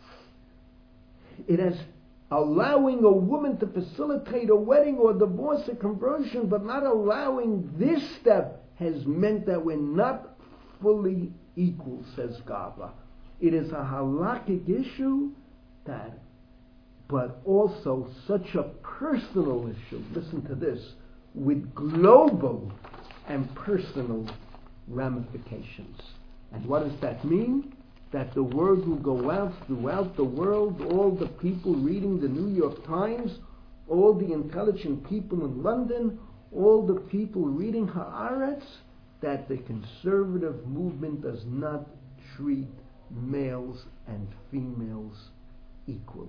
it has allowing a woman to facilitate a wedding or divorce or conversion, but not allowing this step has meant that we're not fully equal, says Garba. It is a halakhic issue but also such a personal issue, listen to this, with global and personal ramifications. And what does that mean? That the word will go out throughout the world, all the people reading the New York Times, all the intelligent people in London, all the people reading Haaretz, that the conservative movement does not treat males and females equally.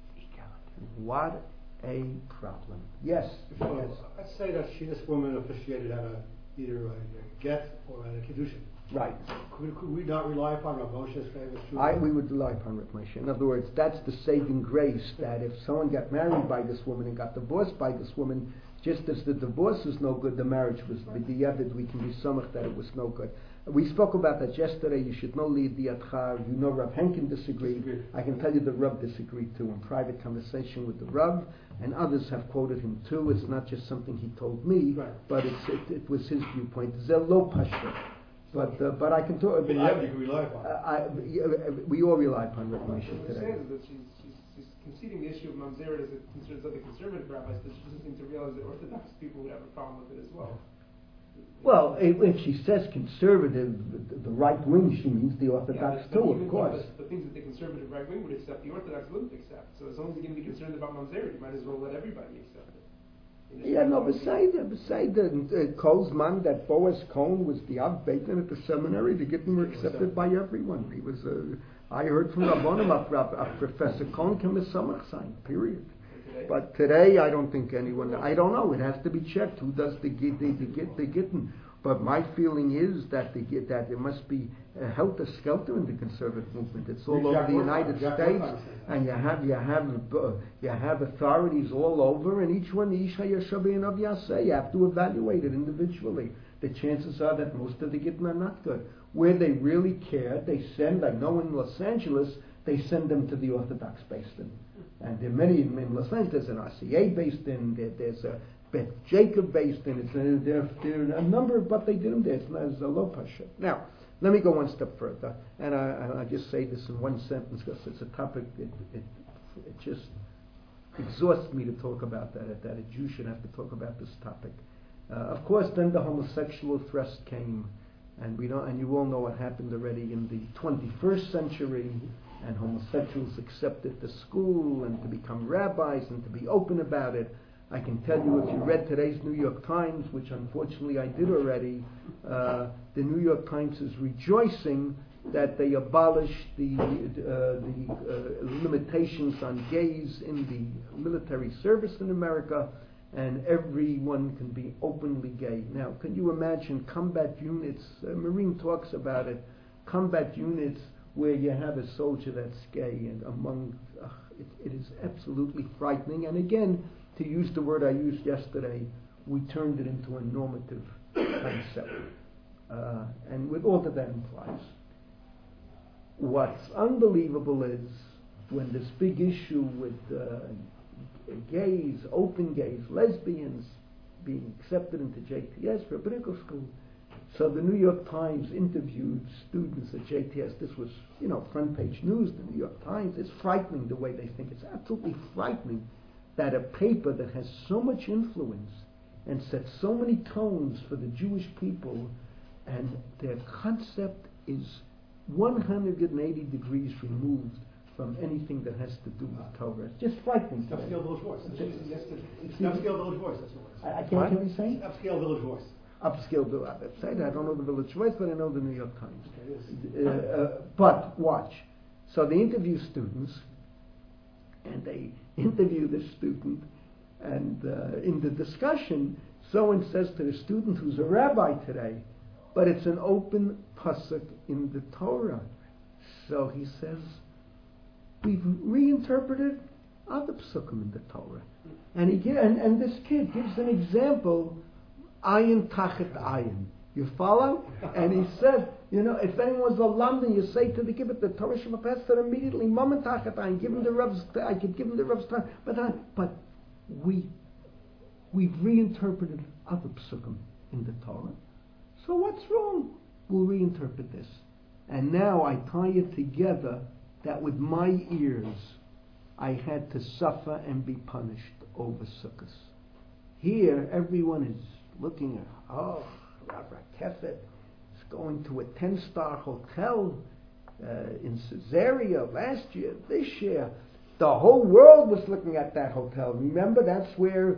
What a problem. Yes. Yes. Let's say that this woman officiated at either a get or at a kiddushin. Right. Could we not rely upon Rav Moshe's famous? We would rely upon Rav Moshe. In other words, that's the saving grace, that if someone got married by this woman and got divorced by this woman, just as the divorce was no good, the marriage was b'diavad. We can be samach that it was no good. We spoke about that yesterday. You should know Li'diatcha. You know Rav Henkin disagreed. I can tell you the Rav disagreed too in private conversation with the Rav, and others have quoted him too. It's not just something he told me, but it was his viewpoint. Zelo pashut. But I can talk. But you can rely upon. We all rely upon Rav Moshe today. What she's saying is that she's conceding the issue of mamzeret as it concerns other conservative rabbis, but she doesn't seem to realize that Orthodox people would have a problem with it as well. Well, if she says conservative, the right wing, she means the Orthodox too, of course. The things that the conservative right wing would accept, the Orthodox wouldn't accept. So as long as you're going to be concerned about mamzeret, you might as well let everybody accept it. Yeah, no, beside Cole's man, that Boaz Cohn was the Av Beitin at the seminary, the Gittin were accepted by everyone. He was, I heard from Rabbonim, Professor Cohn came to Samach sign, period. But today, I don't think anyone, I don't know, it has to be checked who does the Gittin. But my feeling is that there must be a helter-skelter in the conservative movement. It's all over the United States, and you have authorities all over, and each one, you have to evaluate it individually. The chances are that most of the Gittin are not good. Where they really care, they send, I know in Los Angeles, they send them to the Orthodox based in. And there are many in Los Angeles, there's an RCA based in, there's a Beth Jacob based in, there are a number, but they did them there. It's a low pashut. Now, let me go one step further, and I just say this in one sentence because it's a topic it just exhausts me to talk about that a Jew should have to talk about this topic. Of course, then the homosexual thrust came, and you all know what happened already in the 21st century. And homosexuals accepted the school and to become rabbis and to be open about it. I can tell you, if you read today's New York Times, which unfortunately I did already, the New York Times is rejoicing that they abolished the limitations on gays in the military service in America, and everyone can be openly gay. Now, can you imagine combat units, Marine talks about it, combat units where you have a soldier that's gay, and it is absolutely frightening. And again, to use the word I used yesterday, we turned it into a normative concept, and with all that implies. What's unbelievable is when this big issue with gays, open gays, lesbians being accepted into JTS, rabbinical school. So the New York Times interviewed students at JTS. This was, front page news, the New York Times. It's frightening the way they think. It's absolutely frightening that a paper that has so much influence and sets so many tones for the Jewish people, and their concept is 180 degrees removed from anything that has to do with Torah. It's just frightening. Upscale Village Voice. Upscale Village Voice, that's what it is. I can't hear you saying? Upscale Village Voice. Upscale Village Voice. I don't know the Village Voice, but I know the New York Times. But watch. So they interview students, and they interview the student, and in the discussion, someone says to the student who's a rabbi today, but it's an open pasuk in the Torah. So he says, we've reinterpreted other pasukim in the Torah. And this kid gives an example, ayin tachet ayin. You follow? And he said, if anyone's a lamdan, you say to the kibbutz, the Torah Shemapester immediately, moment tachet ayin, give him the Rav's, I could give him the Rav's time. But we've reinterpreted other pasukim in the Torah. So what's wrong? We'll reinterpret this. And now I tie it together that with my ears I had to suffer and be punished over Sukkot. Here everyone is looking at, Rav Rakefet is going to a 10-star hotel in Caesarea last year, this year. The whole world was looking at that hotel. Remember, that's where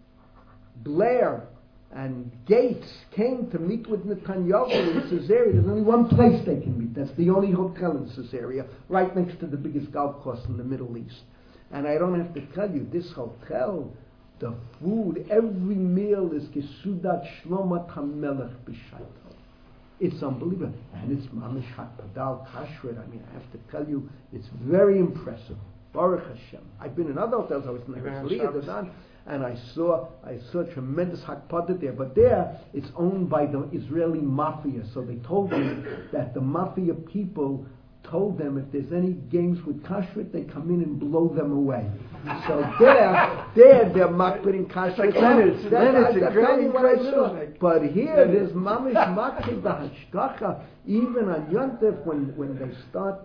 Blair and Gates came to meet with Netanyahu in Caesarea. There's only one place they can meet. That's the only hotel in Caesarea, right next to the biggest golf course in the Middle East. And I don't have to tell you, this hotel, the food, every meal is Gesudat Shlomat HaMelech B'Shaitel. It's unbelievable. And it's Mamish HaPadal Kashrut. I have to tell you, it's very impressive. Baruch Hashem. I've been in other hotels. I was in the and I saw tremendous hakpadah there. But there, it's owned by the Israeli mafia. So they told me that the mafia people told them if there's any games with kashrut, they come in and blow them away. So they're makpid kashrut. Then it's incredible. But here, there's mamish makpid hashgacha. Even on Yontif, when they start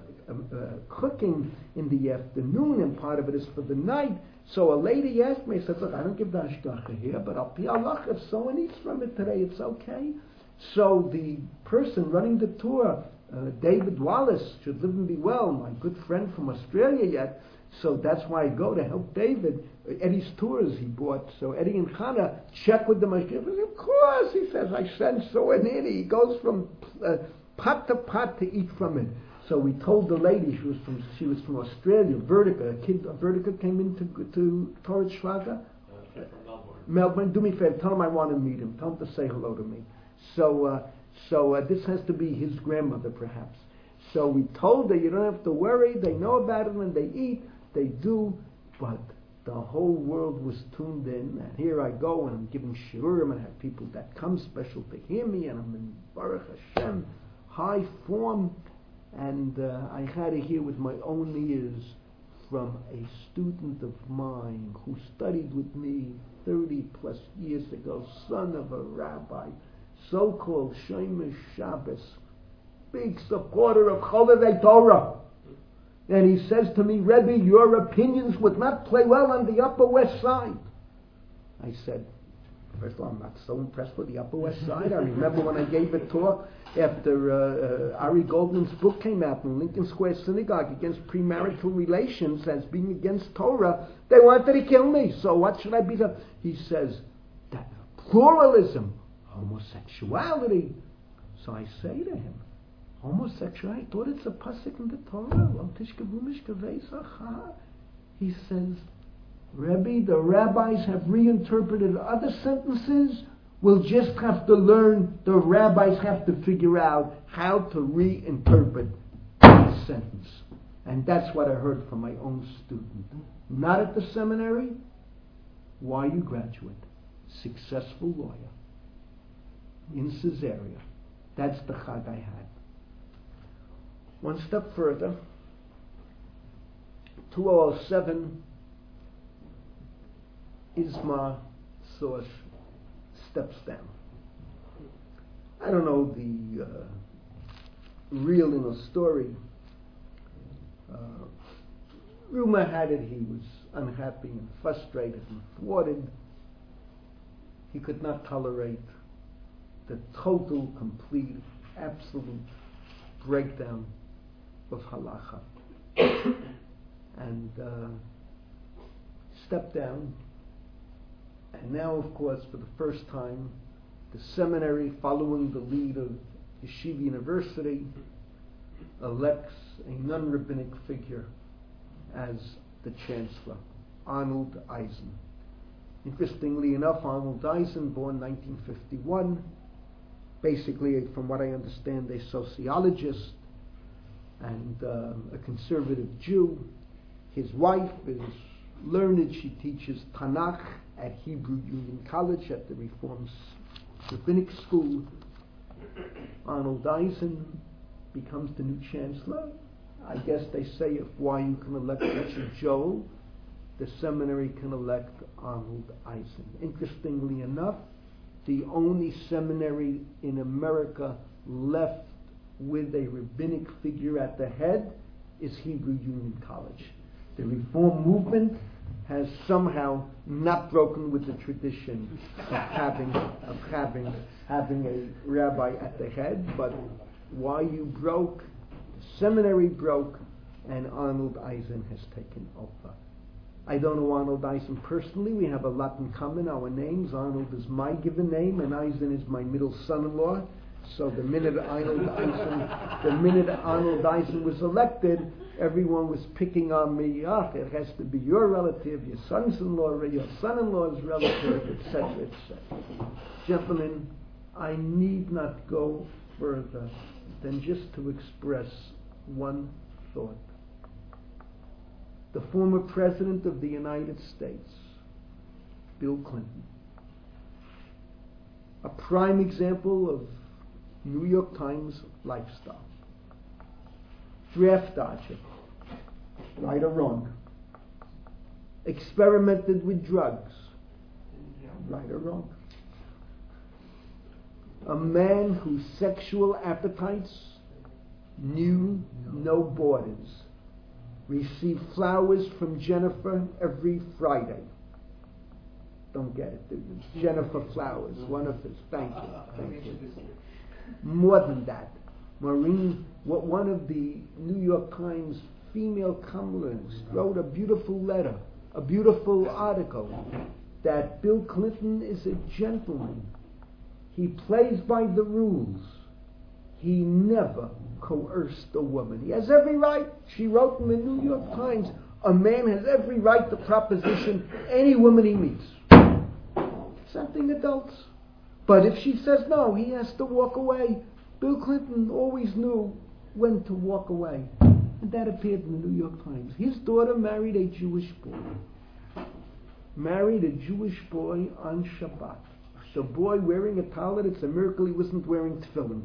cooking in the afternoon, and part of it is for the night. So a lady asked me, I said, look, I don't give the hashgacha here, but I'll pay Allah, if someone eats from it today, it's okay. So the person running the tour, David Wallace, should live and be well, my good friend from Australia yet, so that's why I go to help David. Eddie's tours he bought, so Eddie and Chana check with them. I said, of course, he says, I send so in. He goes from pot to pot to eat from it. So we told the lady, she was from Australia, Vertica came into Torah Shraga. Melbourne. Do me a favor, tell him I want to meet him. Tell him to say hello to me. So this has to be his grandmother, perhaps. So we told her, you don't have to worry, they know about it when they eat, they do, but the whole world was tuned in, and here I go, and I'm giving shiurim, and I have people that come special to hear me, and I'm in Baruch Hashem, high form, and I had to hear with my own ears from a student of mine who studied with me 30 plus years ago, son of a rabbi, so-called Shemesh Shabbos, big supporter of Choledei Torah. And he says to me, Rebbe, your opinions would not play well on the Upper West Side. I said, first of all, I'm not so impressed with the Upper West Side. I remember when I gave a talk after Ari Goldman's book came out in Lincoln Square Synagogue against premarital relations as being against Torah. They wanted to kill me. So what should I be? He says, that pluralism, homosexuality. So I say to him, homosexuality, I thought it's a pasuk in the Torah. He says, Rebbe, the rabbis have reinterpreted other sentences. We'll just have to learn, the rabbis have to figure out how to reinterpret that sentence. And that's what I heard from my own student. Not at the seminary. Why, you graduate? successful lawyer in Caesarea. That's the Chag I had. One step further, 2007, Isma Sosh steps down. I don't know the real inner story. Rumor had it he was unhappy and frustrated and thwarted. He could not tolerate the total, complete, absolute breakdown of halacha. And stepped down. And now, of course, for the first time, the seminary, following the lead of Yeshiva University, elects a non-rabbinic figure as the chancellor, Arnold Eisen. Interestingly enough, Arnold Eisen, born 1951, basically, from what I understand, a sociologist and a conservative Jew. His wife is learned. She teaches Tanakh at Hebrew Union College at the Reform Rabbinic School. Arnold Eisen becomes the new chancellor. I guess they say if YU can elect Richard Joel, the seminary can elect Arnold Eisen. Interestingly enough, the only seminary in America left with a rabbinic figure at the head is Hebrew Union College. The Reform movement has somehow not broken with the tradition of having a rabbi at the head, but YU broke, the seminary broke, and Arnold Eisen has taken over. I don't know Arnold Eisen personally. We have a lot in common, our names. Arnold is my given name, and Eisen is my middle son-in-law. So the minute Arnold Eisen was elected, everyone was picking on me. It has to be your relative, your sons-in-law, your son-in-law's relative, etc., etc. Gentlemen, I need not go further than just to express one thought. The former President of the United States, Bill Clinton, a prime example of New York Times lifestyle. Draft dodger, right or wrong. Experimented with drugs, right or wrong. A man whose sexual appetites knew no borders. Received flowers from Jennifer every Friday. Don't get it, do you? Jennifer Flowers, one of his. Thank you. More than that, Maureen, one of the New York Times female columnists wrote a beautiful letter, a beautiful article, that Bill Clinton is a gentleman. He plays by the rules. He never coerced a woman. He has every right. She wrote in the New York Times, a man has every right to proposition any woman he meets. Something adults. But if she says no, he has to walk away. Bill Clinton always knew when to walk away. And that appeared in the New York Times. His daughter married a Jewish boy. On Shabbat. The boy wearing a tallit, it's a miracle he wasn't wearing tefillin.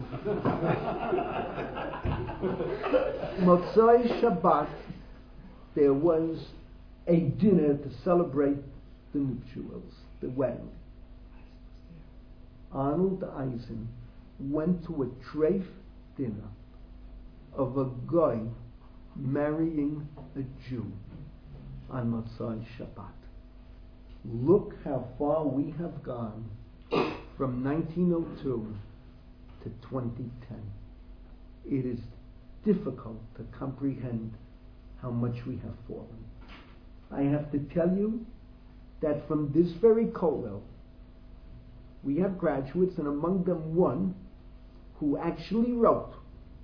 Motzai Shabbat, there was a dinner to celebrate the nuptials, the wedding. Arnold Eisen went to a treif dinner of a guy marrying a Jew on Motzai Shabbat. Look how far we have gone from 1902 to 2010. It is difficult to comprehend how much we have fallen. I have to tell you that from this very kollel, we have graduates, and among them one who actually wrote,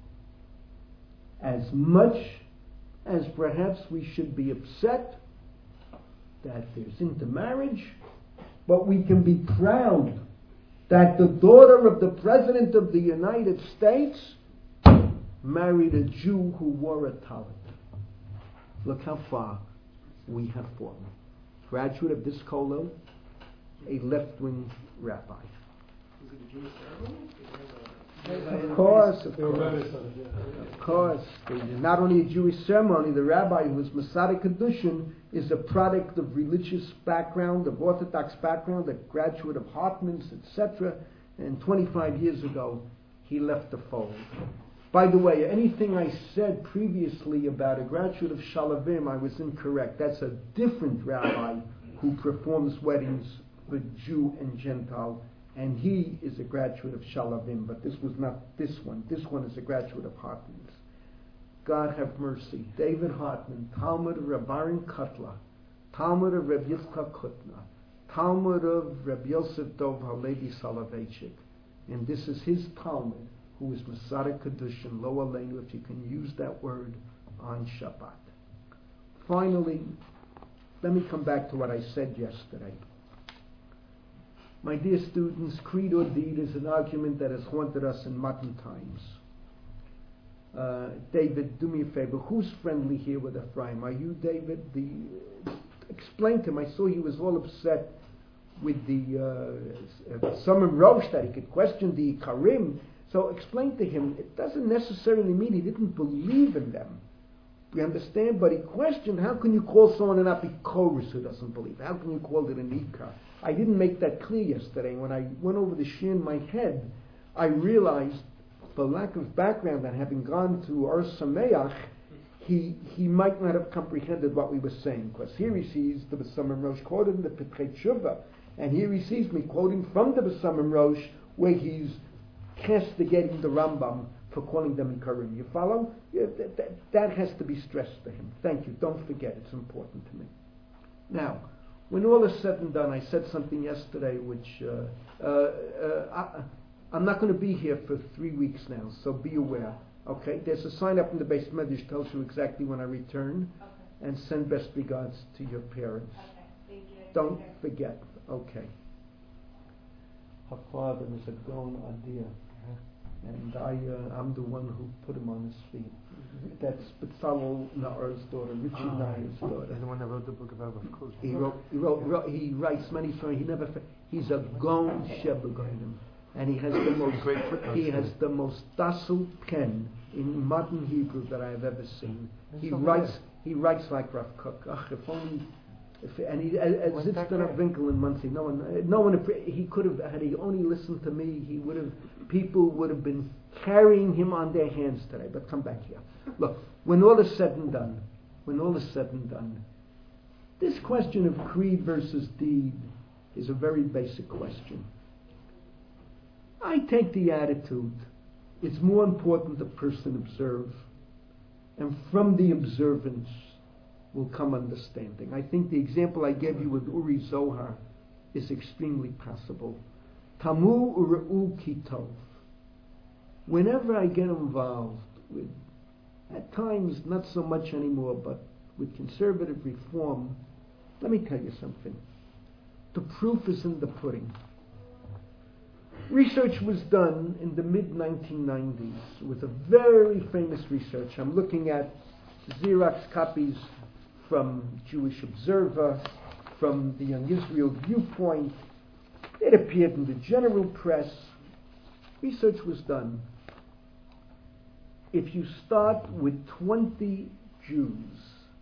as much as perhaps we should be upset that there's intermarriage, but we can be proud that the daughter of the President of the United States married a Jew who wore a tallit. Look how far we have fallen. Graduate of this kollel, a left-wing rabbi. Is it a Jewish ceremony? Of course. They were rabbis on it, yeah. Of course. Not only a Jewish ceremony, the rabbi who was Masada Kedushin is a product of religious background, of Orthodox background, a graduate of Hartman's, etc. And 25 years ago, he left the fold. By the way, anything I said previously about a graduate of Shalavim, I was incorrect. That's a different rabbi who performs weddings for Jew and Gentile, and he is a graduate of Shalavim, but this was not this one. This one is a graduate of Hartman's. God have mercy. David Hartman, Talmud of Reb Aaron Kotler, Talmud of Reb Yitzchak Kutner, Talmud of Reb Yosef Dov Halevi Soloveitchik, and this is his Talmud, who is Masada Kedushin, Lo Aleinu, if you can use that word, on Shabbat. Finally, let me come back to what I said yesterday. My dear students, creed or deed is an argument that has haunted us in modern times. David, do me a favor. Who's friendly here with Ephraim? Are you, David? Explain to him. I saw he was all upset with the Summon Rosh that he could question the Karim. So explain to him, it doesn't necessarily mean he didn't believe in them. We understand, but he questioned, how can you call someone an apikoros who doesn't believe? How can you call it an ikar? I didn't make that clear yesterday. When I went over the shir in my head, I realized, for lack of background and having gone to Or Sameach, he might not have comprehended what we were saying, because here he sees the Besamim Rosh quoted in the Petrei Tshuva, and here he sees me quoting from the Besamim Rosh, where he's castigating the Rambam for calling them Ikarim. You follow? That has to be stressed to him. Thank you. Don't forget. It's important to me. Now, when all is said and done, I said something yesterday which I'm not going to be here for 3 weeks now, so be aware. Okay? There's a sign up in the base Medrash tells you exactly when I return, and send best regards to your parents. Okay, thank you. Don't forget. Okay. Her father is a grown idea, and I'm the one who put him on his feet. That's Betzalel Naor's daughter, Richie Naor's daughter. And the one that wrote the book about Rav Kook. He writes many stories. He's a Gon Shebegonim, and he has the most docile pen in modern Hebrew that I have ever seen. He writes like Rav Kook. If only. And he, as Zitzner of Winkel in Muncie, no one, he could have, had he only listened to me, people would have been carrying him on their hands today. But come back here. Look, when all is said and done, this question of creed versus deed is a very basic question. I take the attitude, it's more important the person observe, and from the observance will come understanding. I think the example I gave you with Uri Zohar is extremely possible. Tamu u're'u kitov. Whenever I get involved with, at times not so much anymore, but with conservative reform, let me tell you something. The proof is in the pudding. Research was done in the mid-1990s with a very famous research. I'm looking at Xerox copies from Jewish Observer, from the Young Israel Viewpoint. It appeared in the general press. Research was done. If you start with 20 Jews,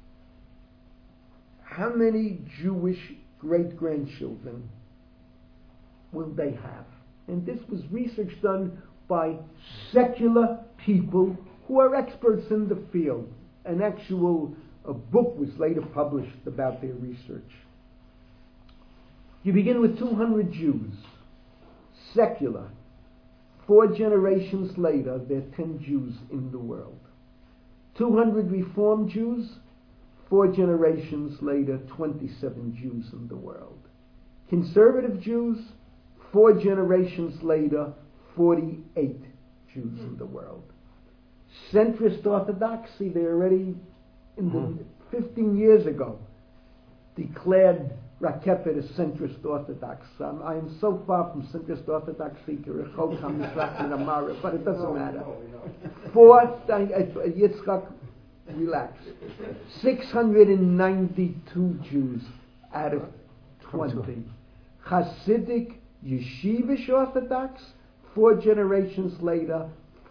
how many Jewish great-grandchildren will they have? And this was research done by secular people who are experts in the field. An actual book was later published about their research. You begin with 200 Jews, secular. 4 generations later, there are 10 Jews in the world. 200 Reform Jews, 4 generations later, 27 Jews in the world. Conservative Jews, 4 generations later, 48 Jews in the world. Centrist Orthodoxy, they already, in the 15 years ago, declared Rakepet as centrist Orthodox. I am so far from centrist Orthodoxy, but it doesn't matter. 4th, Yitzchak, relax. 692 Jews out of 20. Hasidic Yeshivish Orthodox, 4 generations later,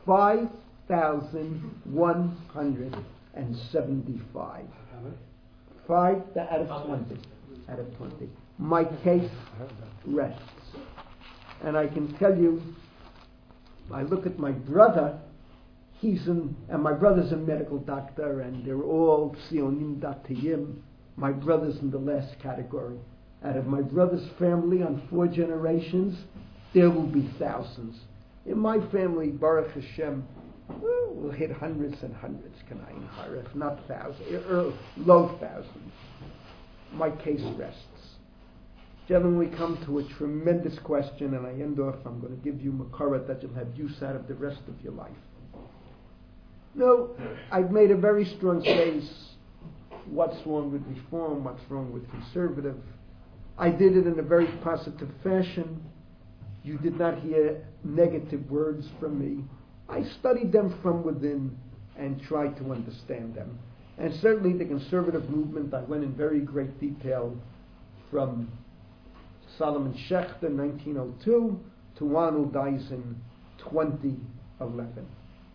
5,175. 5 out of 20. Out of 20. My case rests. And I can tell you, I look at my brother, and my brother's a medical doctor, and they're all Tzionim Datiyim. My brother's in the last category. Out of my brother's family on 4 generations, there will be thousands. In my family, Baruch Hashem, we'll hit hundreds and hundreds, if not thousands, low thousands. My case rests. Gentlemen, we come to a tremendous question, and I end off, I'm going to give you Makara that you'll have use out of the rest of your life. No, I've made a very strong case. What's wrong with reform? What's wrong with conservative? I did it in a very positive fashion. You did not hear negative words from me. I studied them from within and tried to understand them. And certainly the conservative movement, I went in very great detail from Solomon Schechter, 1902, to Arnold Eisen, 2011.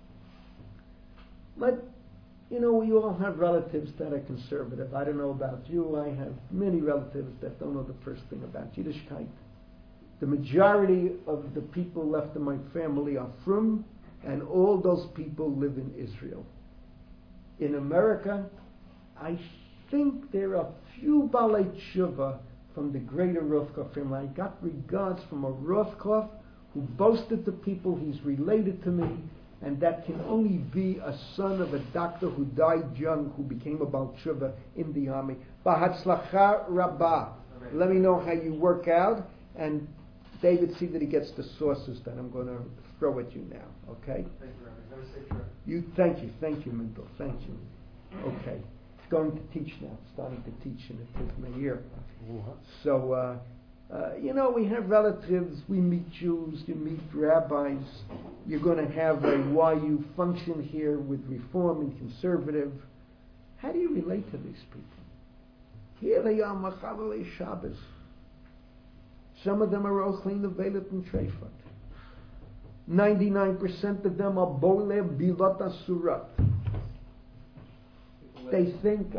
But, we all have relatives that are conservative. I don't know about you. I have many relatives that don't know the first thing about Yiddishkeit. The majority of the people left in my family are from, and all those people live in Israel. In America, I think there are few Balei Tshuva from the greater Rothkopf family. I got regards from a Rothkopf who boasted to people he's related to me, and that can only be a son of a doctor who died young, who became a Baal Tshuva in the army. B'hatzlacha rabbah. Let me know how you work out, and David, see that he gets the sources that I'm going to throw at you now, okay? Thank you, Rabbi. Have a safe trip. Thank you, Mendel, thank you. Okay, it's going to teach now, starting to teach in the 10th year. So, we have relatives, we meet Jews, you meet rabbis, you're going to have a why you function here with reform and conservative. How do you relate to these people? Here they are, Machavale Shabbos. Some of them are Ochlin, Velet, and Treifat. 99% of them are Bole Bilot Asurat. They think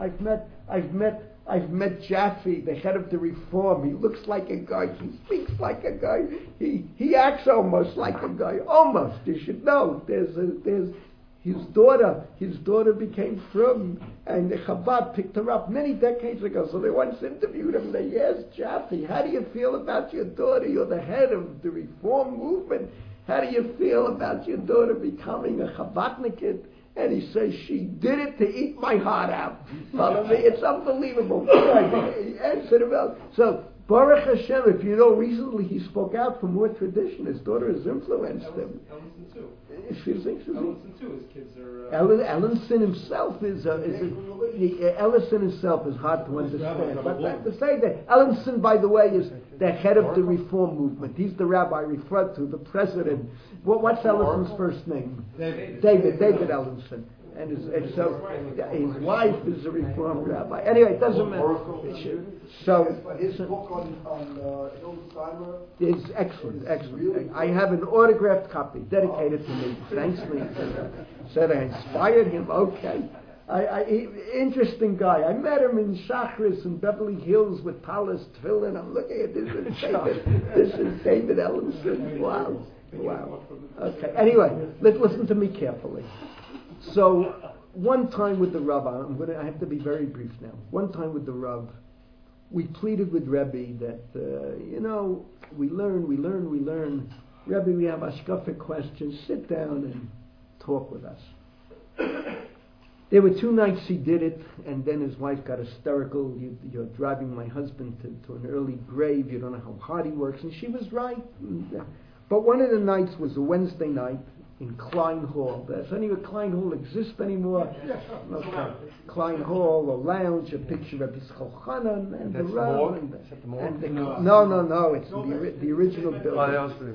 I've met Jaffe, the head of the Reform. He looks like a guy. He speaks like a guy. He acts almost like a guy. Almost. You should know. There's his daughter. His daughter became from, and the Chabad picked her up many decades ago. So they once interviewed him. They asked Jaffe, "How do you feel about your daughter? You're the head of the Reform movement. How do you feel about your daughter becoming a Chabadnikid?" And he says, "She did it to eat my heart out." Follow me? It's unbelievable. He answered about. So, Baruch Hashem, if you know, recently he spoke out for more tradition. His daughter has influenced him. Ellenson too. Ellenson too. His kids are. Ellenson himself Ellison himself is hard to understand. But to say that Ellenson, by the way, is the head of the Reform movement. He's the rabbi referred to, the president. What's Ellison's first name? David Ellenson. And his wife is a Reform rabbi. Anyway, it doesn't matter. So his book on Hildenheimer is excellent. I have an autographed copy dedicated to me. Thanks, me. Said I inspired him. Okay. Interesting guy. I met him in Shachris in Beverly Hills with Paulus Tefillin. I'm looking at this. This is David Ellenson. Wow. Okay. Anyway, let's listen to me carefully. So, one time with the Rav, I have to be very brief now. One time with the Rav, we pleaded with Rebbe that, we learn. Rebbe, we have ashkafic questions. Sit down and talk with us. There were 2 nights he did it, and then his wife got hysterical. You're driving my husband to an early grave. You don't know how hard he works. And she was right. But one of the nights was a Wednesday night in Klein Hall. Does any of Klein Hall exist anymore? Okay. Klein Hall, a lounge, a picture of Yisrael Chanan, and the Rav. No, it's the original building.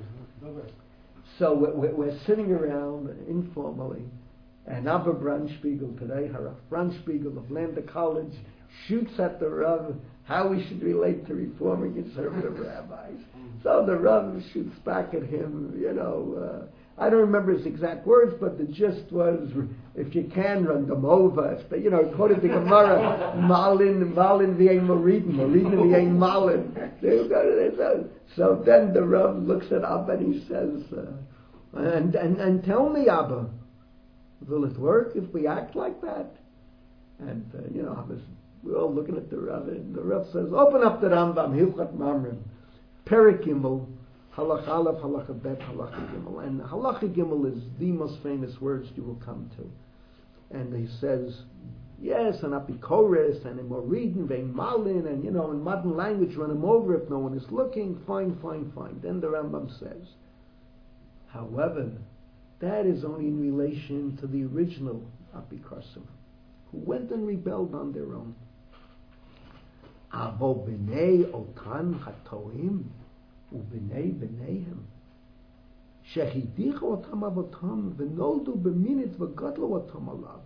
So we're sitting around informally, and Abba Brandspiegel today, Harav Brandspiegel of Lander College, shoots at the Rav how we should relate to reforming conservative rabbis. So the Rav shoots back at him, I don't remember his exact words, but the gist was, if you can, run them over. He quoted the Gemara, Malin v'yein Moridin v'yein Malin. So then the Rav looks at Abba and he says, and tell me, Abba, will it work if we act like that? And, we're all looking at the Rav, and the Rav says, open up the Rambam, Hilchat Mamrim, Perek Gimel, Halach Aleph, Halach Bet, Halach Gimel. And Halach Gimel is the most famous words you will come to. And he says, yes, and Apikoris, and in Moridin, Vein Malin, and in modern language, run him over if no one is looking, fine. Then the Rambam says, however, that is only in relation to the original Apikosim, who went and rebelled on their own. Avo b'nei otan hatoim ובני בניהם שהדיחו אותם אבותם ונולדו במינית וגדלו אותם עליו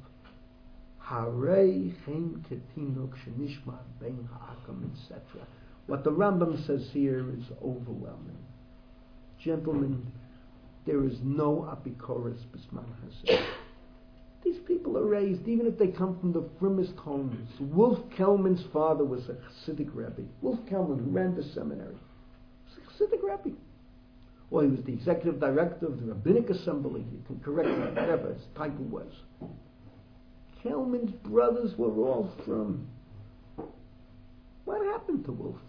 הרי כן כתינוק שנשמע בין האקם, etc. What the Rambam says here is overwhelming. Gentlemen, there is no apikoros b'sman hazeh. These people are raised, even if they come from the frimmest homes. Wolf Kelman's father was a Hasidic Rebbe. Wolf Kelman, who ran the seminary. Hasidic Rebbe. Well, he was the executive director of the Rabbinic Assembly. You can correct me, whatever his title was. Kelman's brothers were all from... What happened to Wolf?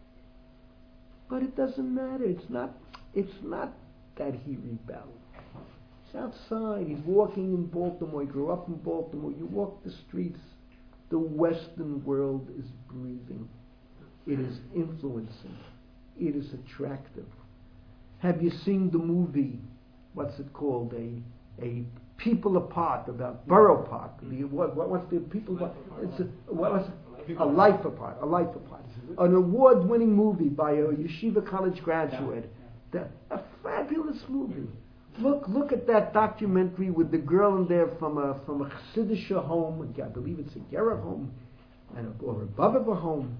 But it doesn't matter. It's not that he rebelled. He's outside. He's walking in Baltimore. He grew up in Baltimore. You walk the streets. The Western world is breathing. It is influencing. It is attractive. Have you seen the movie, what's it called, a People Apart, about Borough Park? What's the People Apart? It's a Life Apart. An award-winning movie by a Yeshiva College graduate. A fabulous movie. Look at that documentary with the girl in there from a Chassidish home, I believe it's a Gerah home, or a Bavava home,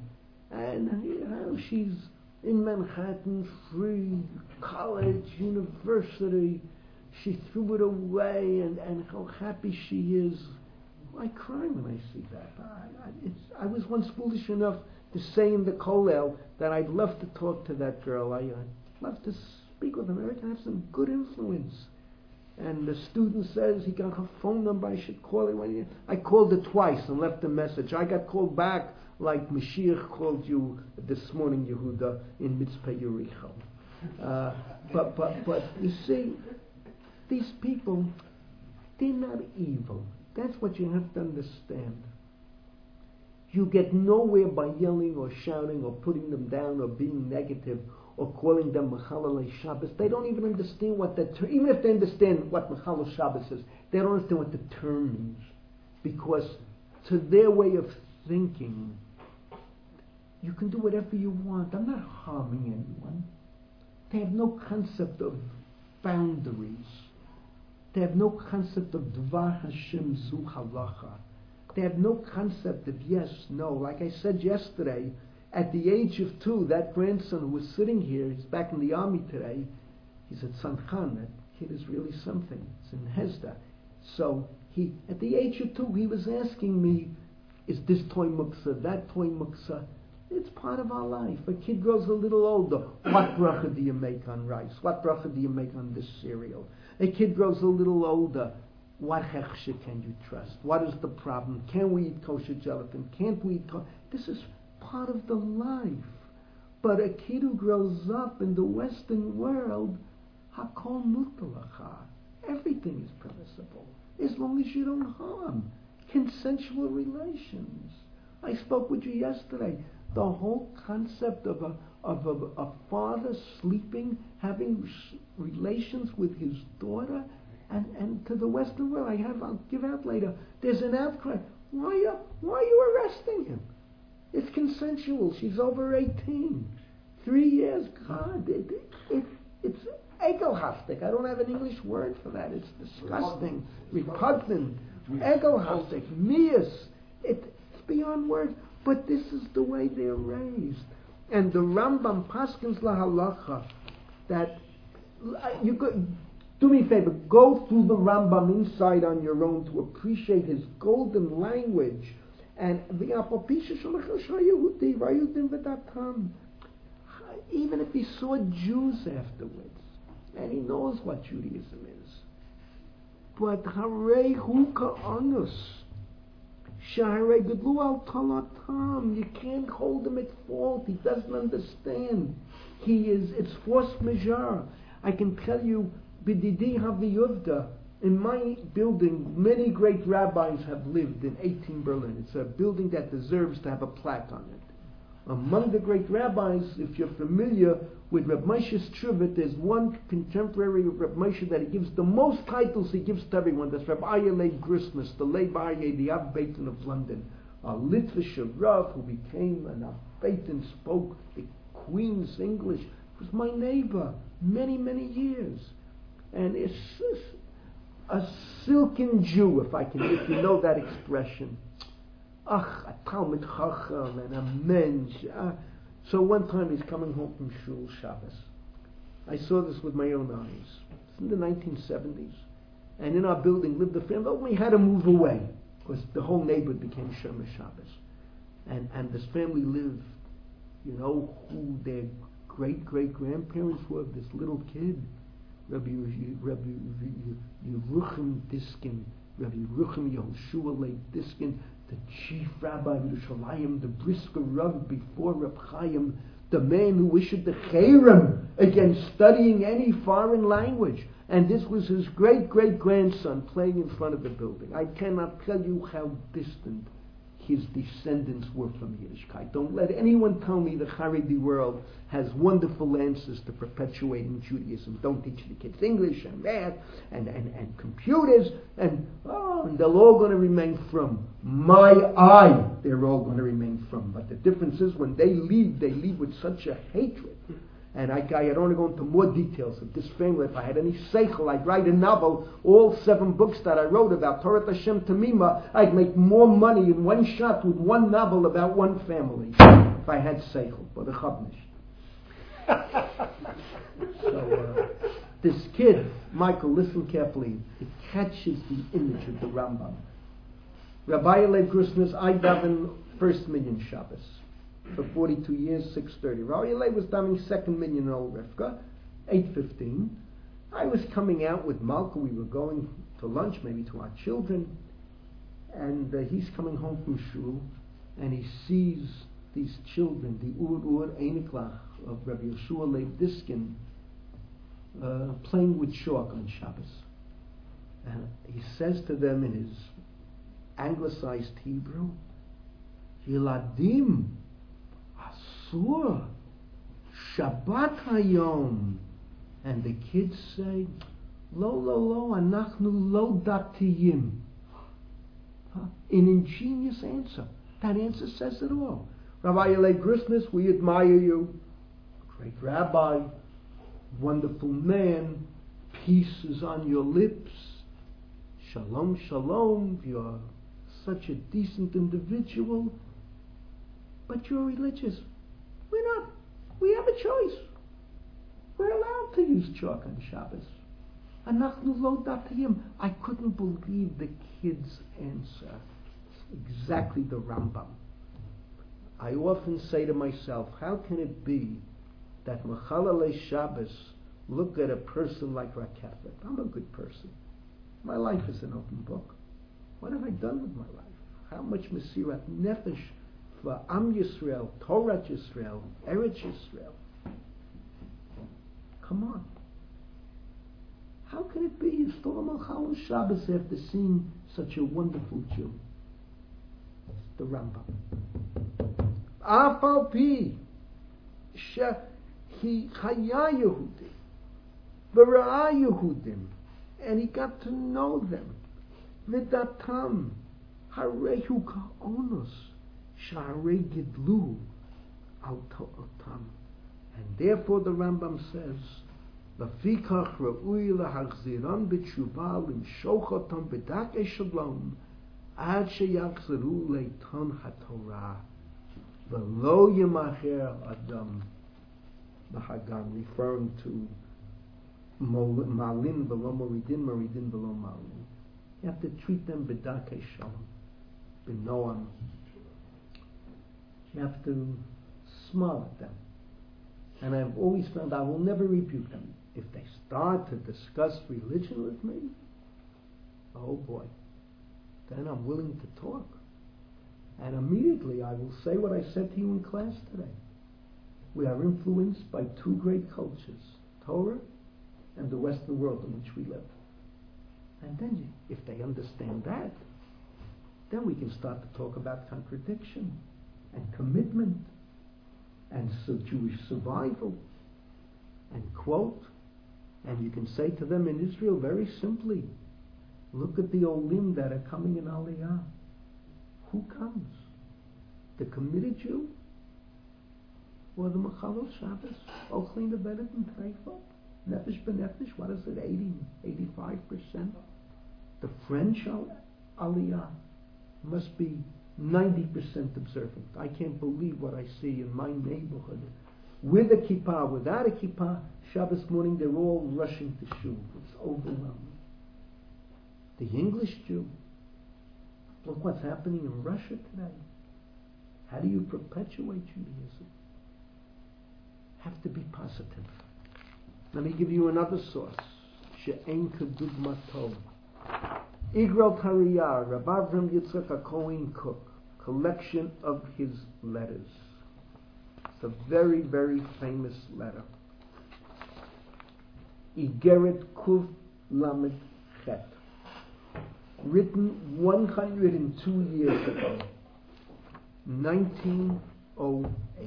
and she's in Manhattan, free, college, university. She threw it away, and how happy she is. I cry when I see that. I was once foolish enough to say in the kollel that I'd love to talk to that girl. I'd love to speak with her. I can have some good influence. And the student says he got her phone number. I should call her. I called her twice and left a message. I got called back like Mashiach called you this morning, Yehuda, in Mitzpeh Yericho. But you see, these people, they're not evil. That's what you have to understand. You get nowhere by yelling or shouting or putting them down or being negative or calling them Mechalel Shabbos. They don't even understand what that term, even if they understand what Mechalel Shabbos is, they don't understand what the term means. Because to their way of thinking, you can do whatever you want. I'm not harming anyone. They have no concept of boundaries. They have no concept of Dvar Hashem Zu Halacha. They have no concept of yes, no. Like I said yesterday, at the age of 2, that grandson who was sitting here, he's back in the army today, he's at Sankhan. That kid is really something. It's in Hesda. So at the age of 2, he was asking me, is this toy muksa, that toy muksa? It's part of our life. A kid grows a little older. What bracha do you make on rice? What bracha do you make on this cereal? A kid grows a little older. What hechsher can you trust? What is the problem? Can we eat kosher gelatin? Can't we eat This is part of the life. But a kid who grows up in the Western world, hakol mutalacha. Everything is permissible, as long as you don't harm. Consensual relations. I spoke with you yesterday. The whole concept of a father sleeping, having relations with his daughter, and to the Western world, I'll give out later, there's an outcry. Why are you arresting him? It's consensual. She's over 18. 3 years. God, it's egohastic. I don't have an English word for that. It's disgusting, repugnant, egohastic, mias. It's beyond words. But this is the way they're raised. And the Rambam paskins lahalacha that you could do me a favor, go through the Rambam inside on your own to appreciate his golden language. And even if he saw Jews afterwards, and he knows what Judaism is, but Harei hu ka'anus, Shaharei gedlu al talatam, you can't hold him at fault. He doesn't understand. It's force majeure. I can tell you, B'didi Haviyuvda, in my building, many great rabbis have lived in 18 Berlin. It's a building that deserves to have a plaque on it. Among the great rabbis, if you're familiar with Reb Moshe Struvet, there's one contemporary of Reb Moshe that he gives the most titles he gives to everyone. That's Reb Aryeh Grismus, the Leib Aryeh, the Av Beitin of London, a Litvish Rav who became an Av Beitin, spoke the Queen's English, was my neighbor many, many years. And it's a silken Jew, if you know that expression. A Talmud Chacham and a mensch. So one time he's coming home from Shul Shabbos. I saw this with my own eyes. It's in the 1970s. And in our building lived a family. Oh, we had to move away because the whole neighborhood became Shomer Shabbos. And this family lived, you know who their great-great-grandparents were of this little kid? Rabbi Yeruchim Diskin, Rabbi Yeruchim Yehoshua Leib Diskin, the chief rabbi of Yerushalayim, the brisker Rav before Reb Chaim, the man who issued the cherem against studying any foreign language. And this was his great-great-grandson playing in front of the building. I cannot tell you how distant his descendants were from Yiddishkeit. Don't let anyone tell me the Haredi world has wonderful answers to perpetuating Judaism. Don't teach the kids English and math and computers and they're all going to remain from. They're all going to remain from. But the difference is when they leave with such a hatred. And I don't want to go into more details of this family. If I had any seichel, I'd write a novel. All 7 books that I wrote about Torah Hashem Tamima, I'd make more money in one shot with one novel about one family. If I had seichel, but a chavnish. So this kid, Michael, listen carefully. It catches the image of the Rambam. Rabbi Leib Grismus, I daven first minyan Shabbos. For 42 years, 6:30. Rabbi Leib was davening second minyan in Old Rivka, 8:15. I was coming out with Malka. We were going to lunch, maybe to our children. And he's coming home from shul, and he sees these children, the Ur Einiklach of Rabbi Yehoshua Leib Diskin, playing with chalk on Shabbos. And he says to them in his anglicized Hebrew, Yiladim, Asur, Shabbat Hayom. And the kids say, Lo, anachnu lo datiyim. An ingenious answer. That answer says it all. Rabbi Leib Grismus, we admire you. Great rabbi, wonderful man. Peace is on your lips. Shalom, shalom. You're such a decent individual. But you're religious. We're not. We have a choice. We're allowed to use chalk on Shabbos. Anachnu lo datiyim. I couldn't believe the kid's answer. It's exactly the Rambam. I often say to myself, how can it be that Mechalalei Shabbos look at a person like Rakefet? I'm a good person. My life is an open book. What have I done with my life? How much Mesirat Nefesh for Am Yisrael, Torah Yisrael, Eretz Yisrael? Come on. How can it be you still a Melchal Shabbos after seeing such a wonderful Jew? It's the Rambam. Afal pi he chaya Yehudi, v'ra'a Yehudim, and he got to know them. V'datam harehu ka'onus sha'arei gidlu al ta'otam. And therefore the Rambam says, V'fikach ra'ui lahachziran b'tshuva l'mshochotam b'dakei shalom ad sheyachzeru leiton haTorah. V'lo yemacher adam b'hagam, referring to malin v'lo moridin, moridin v'lo malin. You have to treat them b'darkei shalom, b'noam. You have to smile at them. And I've always found I will never rebuke them. If they start to discuss religion with me, oh boy, then I'm willing to talk. And immediately I will say what I said to you in class today. We are influenced by two great cultures, Torah and the Western world in which we live. And then if they understand that, then we can start to talk about contradiction and commitment and Jewish survival and quote. And you can say to them in Israel very simply, look at the Olim that are coming in Aliyah. Who comes? The committed Jew? Or the Mechalel Shabbos? Ochlin the Benet and Treifel? Nefesh b'nefesh, what is it, 85%? The French Aliyah must be 90% observant. I can't believe what I see in my neighborhood. With a kippah, without a kippah, Shabbos morning they're all rushing to shul. It's overwhelming. The English Jew, look what's happening in Russia today. How do you perpetuate Judaism? Have to be positive. Let me give you another source. She'en kedugmato. Igrel Tariyah, Rav Avram Yitzchak HaKohen Kook, collection of his letters. It's a very, very famous letter. Igeret Kuf Lamed Chet. Written 102 years ago, 1908.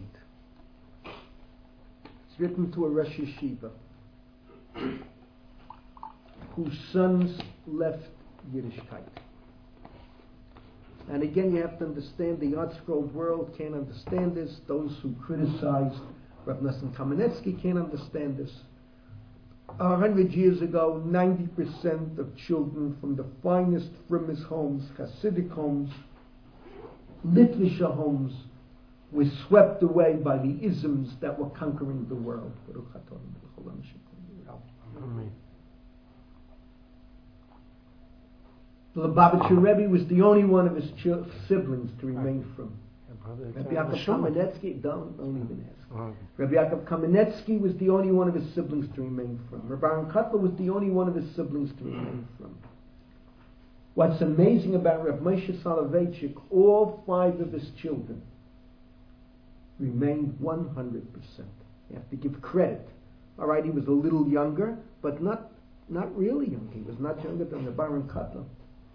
It's written to a Rosh Yeshiva whose sons left Yiddishkeit. And again, you have to understand the art scroll world can't understand this. Those who criticize Rav Nosson Kamenetsky can't understand this. 100 years ago, 90% of children from the finest Frimis homes, Hasidic homes, Litvisha homes, were swept away by the isms that were conquering the world. The Lubavitcher Rebbe was the only one of his siblings to remain from. Rabbi Yaakov Kamenetsky, don't even ask. Rabbi Yaakov Kamenetsky was the only one of his siblings to remain from. Rabbi Aaron Kotler was the only one of his siblings to remain from. What's amazing about Rav Moshe Soloveitchik, all 5 of his children remained 100%. You have to give credit. All right, he was a little younger, but not really young. He was not younger than Rabbi Aaron Kotler.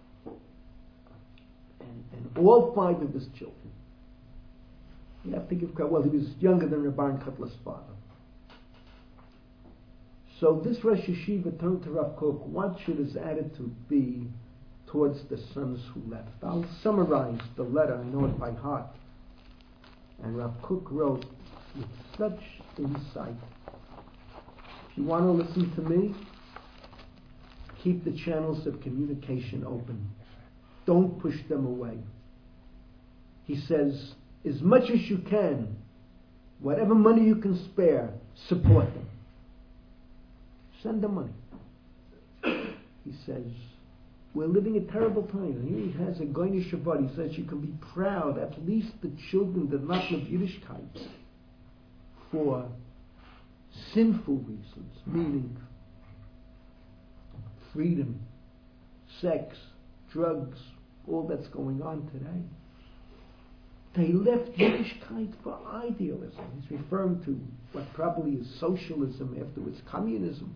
And all 5 of his children. You have to give credit. Well, he was younger than Rabbi Aaron Kotler's father. So this Rosh Yeshiva turned to Rav Kook. What should his attitude be towards the sons who left? I'll summarize the letter. I know it by heart. And Rav Kook wrote with such insight. If you want to listen to me, keep the channels of communication open. Don't push them away. He says, as much as you can, whatever money you can spare, support them. Send them money. He says, we're living a terrible time. And here he has a Goyne Shabbat. He says you can be proud, at least the children did not live Yiddishkeit for sinful reasons, meaning freedom, sex, drugs, all that's going on today. They left Yiddishkeit for idealism. He's referring to what probably is socialism, afterwards communism.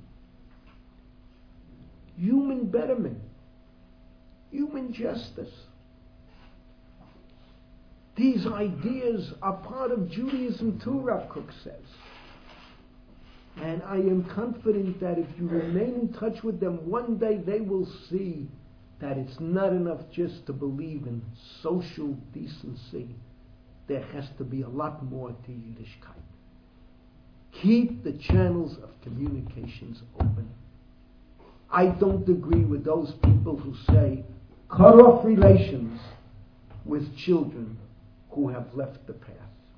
Human betterment, human justice. These ideas are part of Judaism too, Rav Kook says. And I am confident that if you remain in touch with them, one day they will see that it's not enough just to believe in social decency. There has to be a lot more to Yiddishkeit. Keep the channels of communications open. I don't agree with those people who say, cut off relations with children who have left the path.